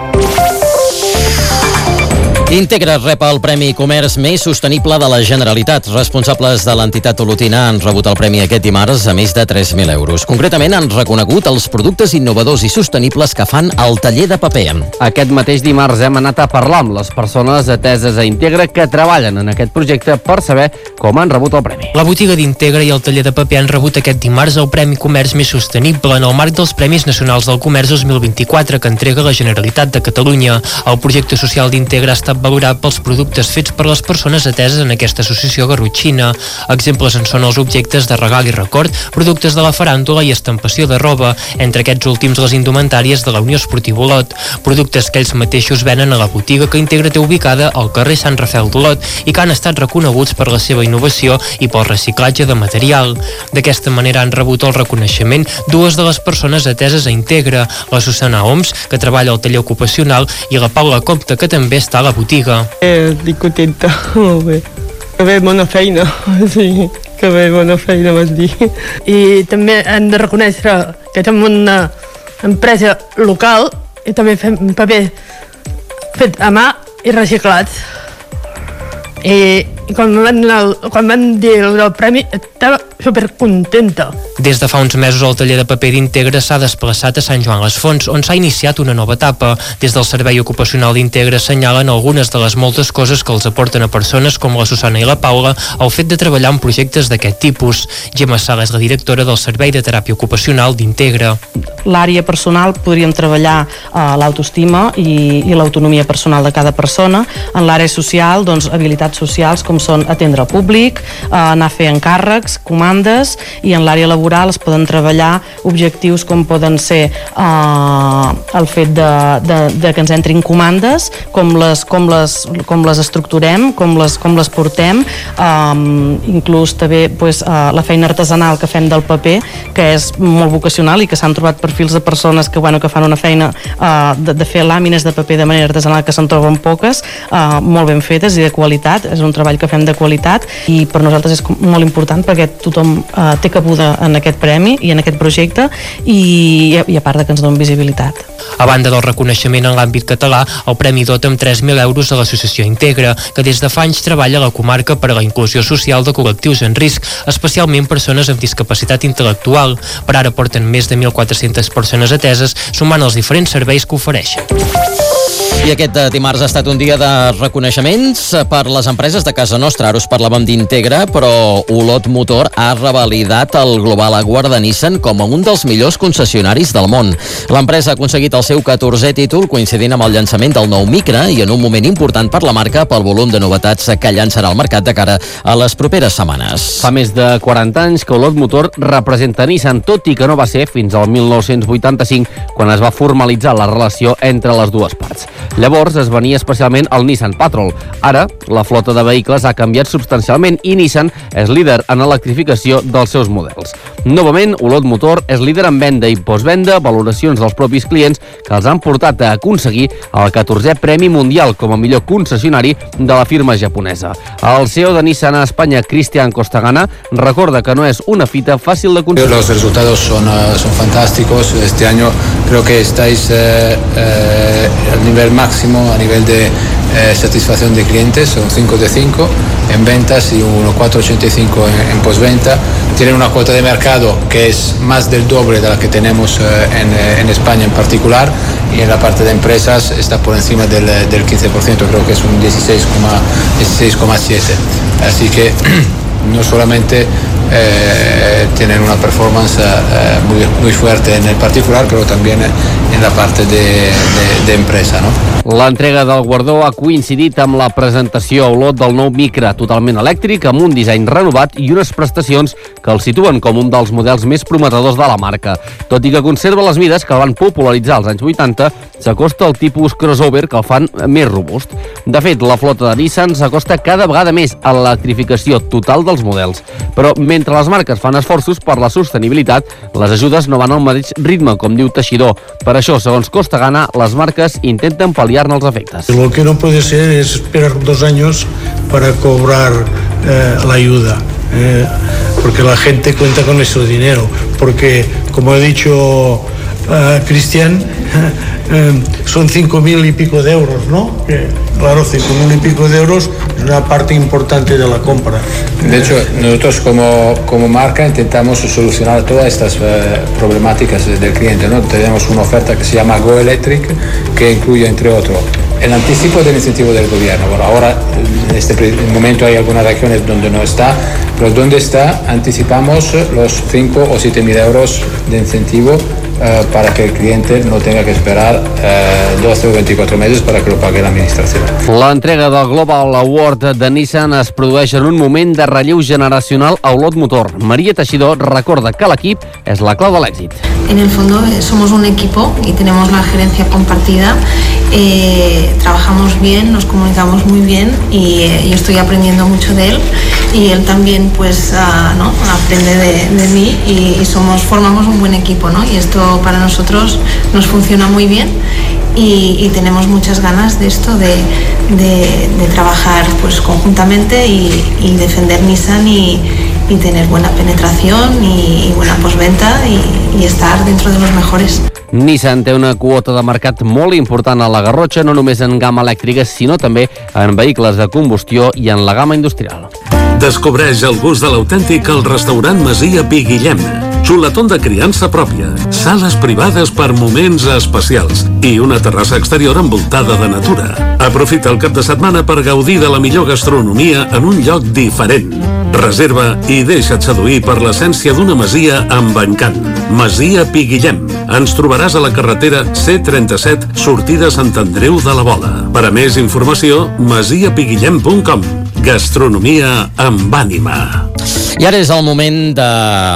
Integra rep el Premi Comerç més sostenible de la Generalitat. Responsables de l'entitat olotina han rebut el premi aquest dimarts a més de tres mil euros. Concretament han reconegut els productes innovadors i sostenibles que fan al taller de paper. Aquest mateix dimarts hem anat a parlar amb les persones ateses a Integra que treballen en aquest projecte per saber com han rebut el premi. La botiga d'Integra i el taller de paper han rebut aquest dimarts el Premi Comerç més sostenible en el marc dels Premis Nacionals del Comerç dos mil vint-i-quatre que entrega la Generalitat de Catalunya. El projecte social d'Integra ha estat valorat pels productes fets per les persones ateses en aquesta associació garrotxina. Exemples en són els objectes de regal i record, productes de la faràndula i estampació de roba, entre aquests últims les indumentàries de la Unió Esportiva Olot, productes que ells mateixos venen a la botiga que Integra té ubicada al carrer Sant Rafel d'Olot i que han estat reconeguts per la seva innovació i pel reciclatge de material. D'aquesta manera han rebut el reconeixement dues de les persones ateses a Integra, la Susana Oms, que treballa al taller ocupacional, i la Paula Comte, que també està a la botiga. Eh, estic contenta, molt bé. Que bé, bona feina, sí, que bé, bona feina, vas dir. I també hem de reconèixer que som una empresa local i també fem paper fet a mà i reciclat. I, i quan, van, quan van dir el premi estava supercontenta. Des de fa uns mesos el taller de paper d'Integra s'ha desplaçat a Sant Joan les Fonts, on s'ha iniciat una nova etapa. Des del Servei Ocupacional d'Integra assenyalen algunes de les moltes coses que els aporten a persones com la Susana i la Paula el fet de treballar en projectes d'aquest tipus. Gemma Sala és la directora del Servei de Teràpia Ocupacional d'Integra. L'àrea personal podríem treballar eh, l'autoestima i, i l'autonomia personal de cada persona. En l'àrea social, doncs, habilitats socials com són atendre el públic, eh, anar a fer encàrrecs, comandes, i en l'àrea laboral es poden treballar objectius com poden ser eh, el fet de, de, de que ens entrin comandes, com les, com les, com les estructurem, com les, com les portem, eh, inclús també pues, eh, la feina artesanal que fem del paper, que és molt vocacional i que s'han trobat perfils de persones que, bueno, que fan una feina eh, de, de fer làmines de paper de manera artesanal, que se'n troben poques, eh, molt ben fetes i de qualitat. És un treball que fem de qualitat i per nosaltres és molt important perquè tothom eh, té cabuda en aquest premi i en aquest projecte i, i a part de que ens donen visibilitat. A banda del reconeixement en l'àmbit català, el premi dota amb tres mil euros a l'associació Integra, que des de fa anys treballa a la comarca per a la inclusió social de col·lectius en risc, especialment persones amb discapacitat intel·lectual. Per ara porten més de mil quatre-centes persones ateses, sumant els diferents serveis que ofereixen. I aquest dimarts ha estat un dia de reconeixements per les empreses de casa nostra. Ara us parlàvem d'Integra, però Olot Motor ha revalidat el Global Award de Nissan com a un dels millors concessionaris del món. L'empresa ha aconseguit el seu catorzè títol coincidint amb el llançament del nou Micra i en un moment important per la marca pel volum de novetats que llançarà al mercat de cara a les properes setmanes. Fa més de quaranta anys que Olot Motor representa Nissan, tot i que no va ser fins al mil nou-cents vuitanta-cinc quan es va formalitzar la relació entre les dues parts. Llavors es venia especialment el Nissan Patrol. Ara, la flota de vehicles ha canviat substancialment i Nissan és líder en electrificació dels seus models. Novament, Olot Motor és líder en venda i postvenda, valoracions dels propis clients que els han portat a aconseguir el catorzè Premi Mundial com a millor concessionari de la firma japonesa. El C E O de Nissan a Espanya, Cristian Costagana, recorda que no és una fita fàcil de aconseguir. Los resultados son, uh, son fantásticos. Este año creo que estáis eh, eh, al nivel máximo a nivel de eh, satisfacción de clientes, son cinco de cinco en ventas y uno cuatro ochenta y cinco en, en postventa. Tienen una cuota de mercado que es más del doble de la que tenemos eh, en, en España en particular, y en la parte de empresas está por encima del, del quince por ciento, creo que es un dieciséis coma siete. Así que no solamente eh, tienen una performance eh, muy, muy fuerte en el particular, pero también en la parte de, de, de empresa, ¿no? L'entrega del guardó ha coincidit amb la presentació a Olot del nou Micra, totalment elèctric, amb un disseny renovat i unes prestacions que el situen com un dels models més prometedors de la marca. Tot i que conserva les mides que el van popularitzar als anys vuitanta, s'acosta al tipus crossover que el fan més robust. De fet, la flota de Nissan s'acosta cada vegada més a l'electrificació total dels models. Però mentre les marques fan esforços per la sostenibilitat, les ajudes no van al mateix ritme, com diu Teixidor. Per això, segons Costagana, les marques intenten pal·liar-ne els efectes. Lo que no puede ser es esperar dos años para cobrar eh, la ayuda, eh, porque la gente cuenta con ese dinero, porque, como ha dicho uh, Cristian, eh, son cinco mil y pico de euros, ¿no? Que, claro, cinco mil y pico de euros es una parte importante de la compra. De hecho, nosotros como, como marca intentamos solucionar todas estas eh, problemáticas del cliente, ¿no? Tenemos una oferta que se llama Go Electric, que incluye, entre otros, el anticipo del incentivo del gobierno. Bueno, ahora en este momento hay algunas regiones donde no está, pero donde está anticipamos los cinco o siete mil euros de incentivo eh, para que el cliente no tenga que esperar eh, doce o veinticuatro meses para que lo pague la administración. L'entrega del Global Award de Nissan es produeix en un moment de relleu generacional a Olot Motor. Maria Teixidor recorda que l'equip és la clau de l'èxit. En el fondo somos un equipo y tenemos la gerencia compartida. Eh, trabajamos bien, nos comunicamos muy bien y eh, yo estoy aprendiendo mucho de él y él también pues uh, ¿no? aprende de, de mí y, y somos formamos un buen equipo, ¿no? Y esto para nosotros nos funciona muy bien y, y tenemos muchas ganas de esto de, de, de trabajar pues conjuntamente y, y defender Nissan y, y tener buena penetración y, y buena postventa y, y estar dentro de los mejores. Nissan té una quota de mercat molt important a la Garrotxa, no només en gamma elèctrica, sinó també en vehicles de combustió i en la gamma industrial. Descobreix el gust de l'autèntic al restaurant Masia Pi Guillem. Xuletón de criança pròpia, sales privades per moments especials i una terrassa exterior envoltada de natura. Aprofita el cap de setmana per gaudir de la millor gastronomia en un lloc diferent. Reserva i deixa't seduir per l'essència d'una masia amb encant. Masia Pi Guillem. Ens trobaràs a la carretera C trenta-set, sortida Sant Andreu de la Vola. Per a més informació, masia pi guillem punt com. Gastronomia amb ànima. I ara és el moment de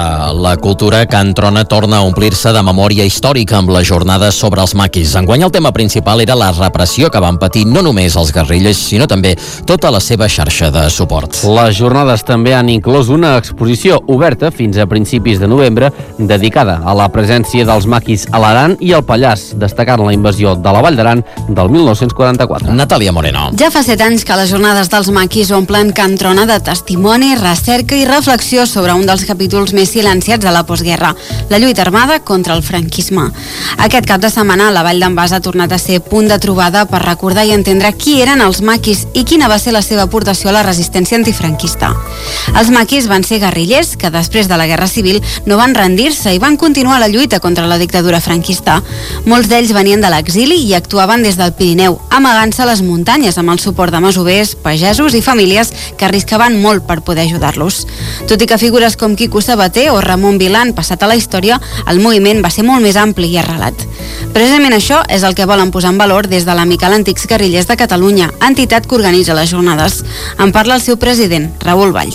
la cultura. Can Trona torna a omplir-se de memòria històrica amb les jornades sobre els maquis. Enguany el tema principal era la repressió que van patir no només els guerrilles, sinó també tota la seva xarxa de suport. Les jornades també han inclòs una exposició oberta fins a principis de novembre dedicada a la presència dels maquis a l'Aran i al Pallars, destacant la invasió de la Vall d'Aran del mil nou-cents quaranta-quatre. Natàlia Moreno. Ja fa set anys que les jornades dels maquis omplen Can Trona de testimoni, recerca i reflexió sobre un dels capítols més silenciats de la postguerra, la lluita armada contra el franquisme. Aquest cap de setmana la Vall d'en Bas ha tornat a ser punt de trobada per recordar i entendre qui eren els maquis i quina va ser la seva aportació a la resistència antifranquista. Els maquis van ser guerrillers que després de la Guerra Civil no van rendir-se i van continuar la lluita contra la dictadura franquista. Molts d'ells venien de l'exili i actuaven des del Pirineu, amagant-se a les muntanyes amb el suport de masovers, pagesos i famílies que arriscaven molt per poder ajudar-los. Tot i que figures com Quico Sabater o Ramon Vilà han passat a la història, el moviment va ser molt més ampli i arrelat. Precisament això és el que volen posar en valor des de l'Amical Antics Guerrillers de Catalunya, entitat que organitza les jornades. En parla el seu president, Raül Valls.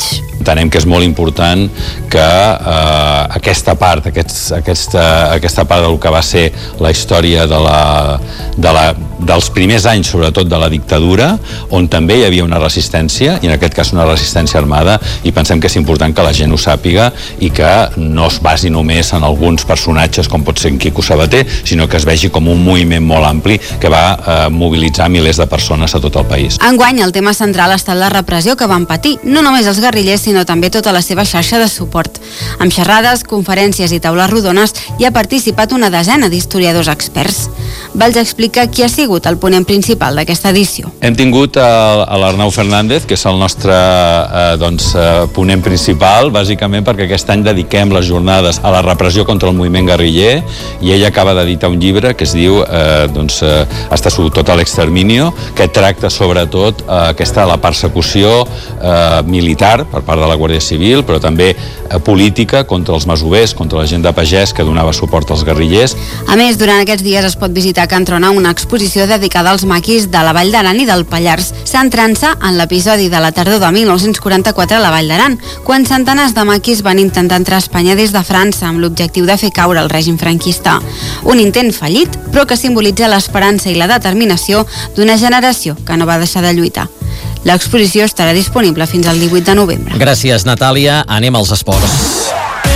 entenem que és molt important que eh, aquesta part, aquests, aquesta, aquesta part del que va ser la història de la, de la, dels primers anys, sobretot de la dictadura, on també hi havia una resistència, i en aquest cas una resistència armada, i pensem que és important que la gent ho sàpiga i que no es basi només en alguns personatges com pot ser en Quico Sabater, sinó que es vegi com un moviment molt ampli que va eh, mobilitzar milers de persones a tot el país. Enguany, el tema central ha estat la repressió que van patir, no només els guerrillers, sinó també tota la seva xarxa de suport. Amb xerrades, conferències i taules rodones hi ha participat una desena d'historiadors experts. Valls explica qui ha sigut el ponent principal d'aquesta edició. Hem tingut a, a l'Arnau Fernández, que és el nostre eh, doncs, eh, ponent principal, bàsicament perquè aquest any dediquem les jornades a la repressió contra el moviment guerriller, i ell acaba d'editar un llibre que es diu eh, doncs, eh, Hasta su total exterminio, que tracta sobretot eh, aquesta la persecució eh, militar per part de la Guàrdia Civil, però també eh, política contra els masovers, contra la gent de pagès que donava suport als guerrillers. A més, durant aquests dies es pot visitar a Can Trona una exposició dedicada als maquis de la Vall d'Aran i del Pallars, centrant-se en l'episodi de la tardor de mil nou-cents quaranta-quatre a la Vall d'Aran, quan centenars de maquis van intentar entrar a Espanya des de França amb l'objectiu de fer caure el règim franquista. Un intent fallit, però que simbolitza l'esperança i la determinació d'una generació que no va deixar de lluitar. L'exposició estarà disponible fins al divuit de novembre. Gràcies, Natàlia. Anem als esports.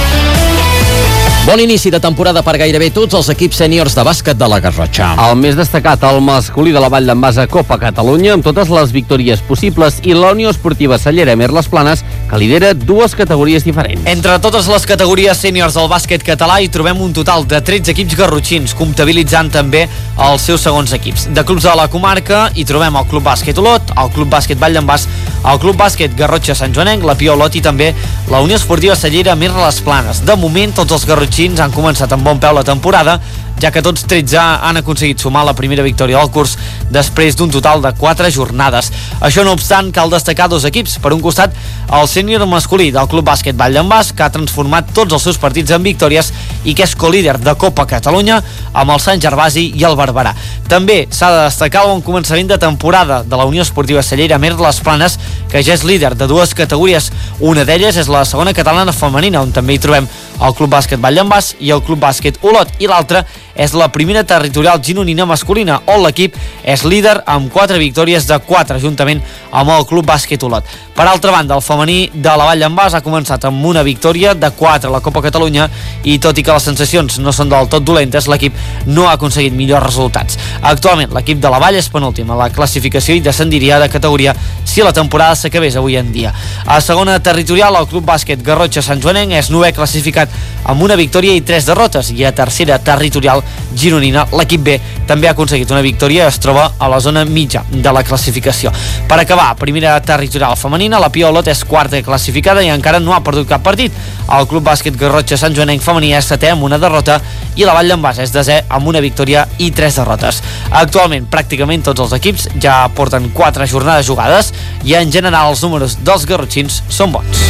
Bon inici de temporada per gairebé tots els equips sèniors de bàsquet de la Garrotxa. El més destacat, el masculí de la Vall d'en Bas a Copa Catalunya, amb totes les victòries possibles, i la Unió Esportiva Cellera Mer Les Planes, que lidera dues categories diferents. Entre totes les categories sèniors del bàsquet català hi trobem un total de tretze equips garrotxins, comptabilitzant també els seus segons equips. De clubs de la comarca hi trobem el Club Bàsquet Olot, el Club Bàsquet Vall d'en Bas, el Club Bàsquet Garrotxa Sant Joanenc, la Pia Olot i també la Unió Esportiva Cellera Mer Les Planes. De moment, tots els garrotxins han començat amb bon peu la temporada, ja que tots tretze han aconseguit sumar la primera victòria del curs després d'un total de quatre jornades. Això no obstant, cal destacar dos equips. Per un costat, el sènior masculí del Club Bàsquet Vall d'en Bas, que ha transformat tots els seus partits en victòries i que és colíder de Copa Catalunya amb el Sant Gervasi i el Barberà. També s'ha de destacar el bon començament de temporada de la Unió Esportiva Cellera Mer Les Planes, que ja és líder de dues categories. Una d'elles és la segona catalana femenina, on també hi trobem el Club Bàsquet Vall d'en Bas i el Club Bàsquet Olot, i l'altra és la primera territorial gironina masculina, on l'equip és líder amb quatre victòries de quatre, juntament amb el Club Bàsquet Olot. Per altra banda, el femení de la Vall d'en Bas ha començat amb una victòria de quatre a la Copa Catalunya, i tot i que les sensacions no són del tot dolentes, l'equip no ha aconseguit millors resultats. Actualment, l'equip de la Vall és penúltim a la classificació i descendiria de categoria si la temporada s'acabés avui en dia. A segona territorial, el Club Bàsquet Garrotxa Sant Joanenc és novè classificat amb una victòria i tres derrotes, i a tercera territorial gironina, l'equip B també ha aconseguit una victòria i es troba a la zona mitja de la classificació. Per acabar, primera territorial femenina, la Pia Olot és quarta classificada i encara no ha perdut cap partit. El Club Bàsquet Garrotxa Sant Joanenc femení és setè amb una derrota, i la Vall d'en Bas és desè amb una victòria i tres derrotes. Actualment, pràcticament tots els equips ja porten quatre jornades jugades, i en general els números dels garrotxins són bons.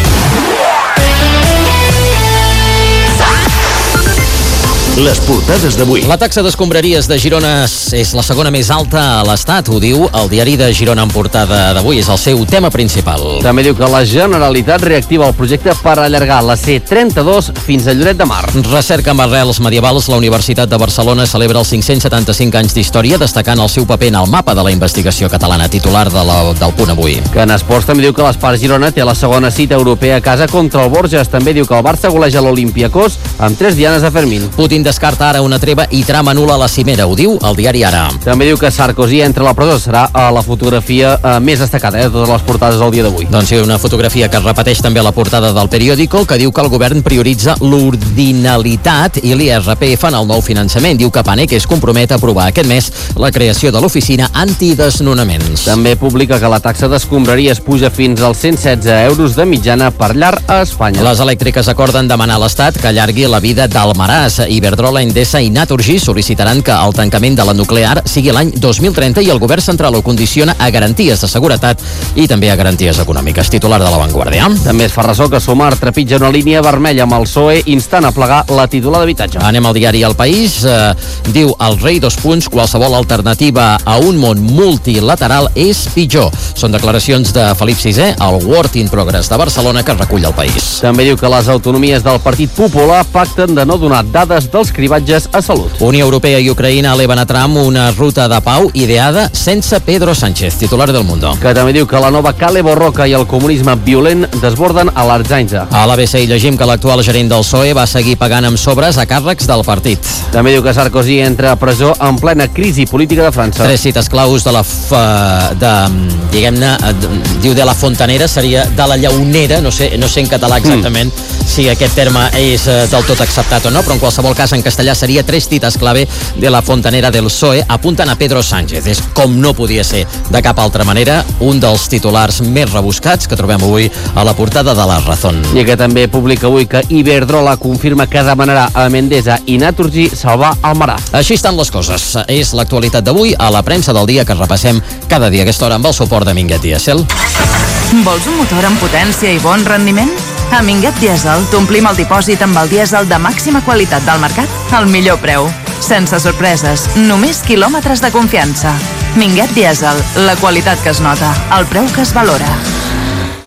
Les portades d'avui. La taxa d'escombraries de Girona és la segona més alta a l'Estat, ho diu el diari de Girona en portada d'avui, és el seu tema principal. També diu que la Generalitat reactiva el projecte per allargar la C trenta-dos fins a Lloret de Mar. Recerca amb arrels medievals, la Universitat de Barcelona celebra els cinc-cents setanta-cinc anys d'història, destacant el seu paper en el mapa de la investigació catalana, titular de la, del Punt Avui. Que en esports també diu que l'Espart Girona té la segona cita europea a casa contra el Borges. També diu que el Barça goleja l'Olympiacos amb tres dianes a Fermín. Putin descarta ara una treva i trama nul·la a la cimera, ho diu el diari Ara. També diu que Sarkozy entra a la presó, serà a la fotografia eh, més destacada eh, de totes les portades del dia d'avui. Doncs sí, una fotografia que es repeteix també a la portada del periòdico, que diu que el govern prioritza l'ordinalitat i l'I R P F en el nou finançament. Diu que Panek es compromet a aprovar aquest mes la creació de l'oficina antidesnonaments. També publica que la taxa d'escombraries puja fins als cent setze euros de mitjana per llar a Espanya. Les elèctriques acorden demanar a l'Estat que allargui la vida del Maràs. Iberdrola Iberdrola, Endesa i Naturgy sol·licitaran que el tancament de la nuclear sigui l'any dos mil trenta i el govern central ho condiciona a garanties de seguretat i també a garanties econòmiques. Titular de La Vanguardia. També es fa ressò que Sumar trepitja una línia vermella amb el P S O E instant a plegar la titular d'habitatge. Anem al diari El País. Eh, diu el rei dos punts, qualsevol alternativa a un món multilateral és pitjor. Són declaracions de Felip sisè, el Work in Progress de Barcelona, que recull El País. També diu que les autonomies del Partit Popular pacten de no donar dades dels cribatges a salut. Unió Europea i Ucraïna eleven a Trump una ruta de pau ideada sense Pedro Sánchez, titular del Mundo. Que també diu que la nova Kale Borroka i el comunisme violent desborden a l'Arzainza. A l'A B C hi llegim que l'actual gerent del P S O E va seguir pagant amb sobres a càrrecs del partit. També diu que Sarkozy entra a presó en plena crisi política de França. Tres cites claus de la f... de, diguem-ne, diu de la fontanera, seria de la llaunera, no sé, no sé en català exactament mm. si aquest terme és del tot acceptat o no, però en qualsevol cas en castellà seria tres cites clave de la fontanera del P S O E apunten a Pedro Sánchez. És, com no podia ser de cap altra manera, un dels titulars més rebuscats que trobem avui a la portada de La Razón. I que també publica avui que Iberdrola confirma que demanarà a Endesa i Naturgy salvar el Marà. Així estan les coses. És l'actualitat d'avui a la premsa del dia que repassem cada dia a aquesta hora amb el suport de Minguet Diesel. Vols un motor amb potència i bon rendiment? A Minguet Diesel t'omplim el dipòsit amb el dièsel de màxima qualitat del mercat al millor preu. Sense sorpreses, només quilòmetres de confiança. Minguet Diesel, la qualitat que es nota, el preu que es valora.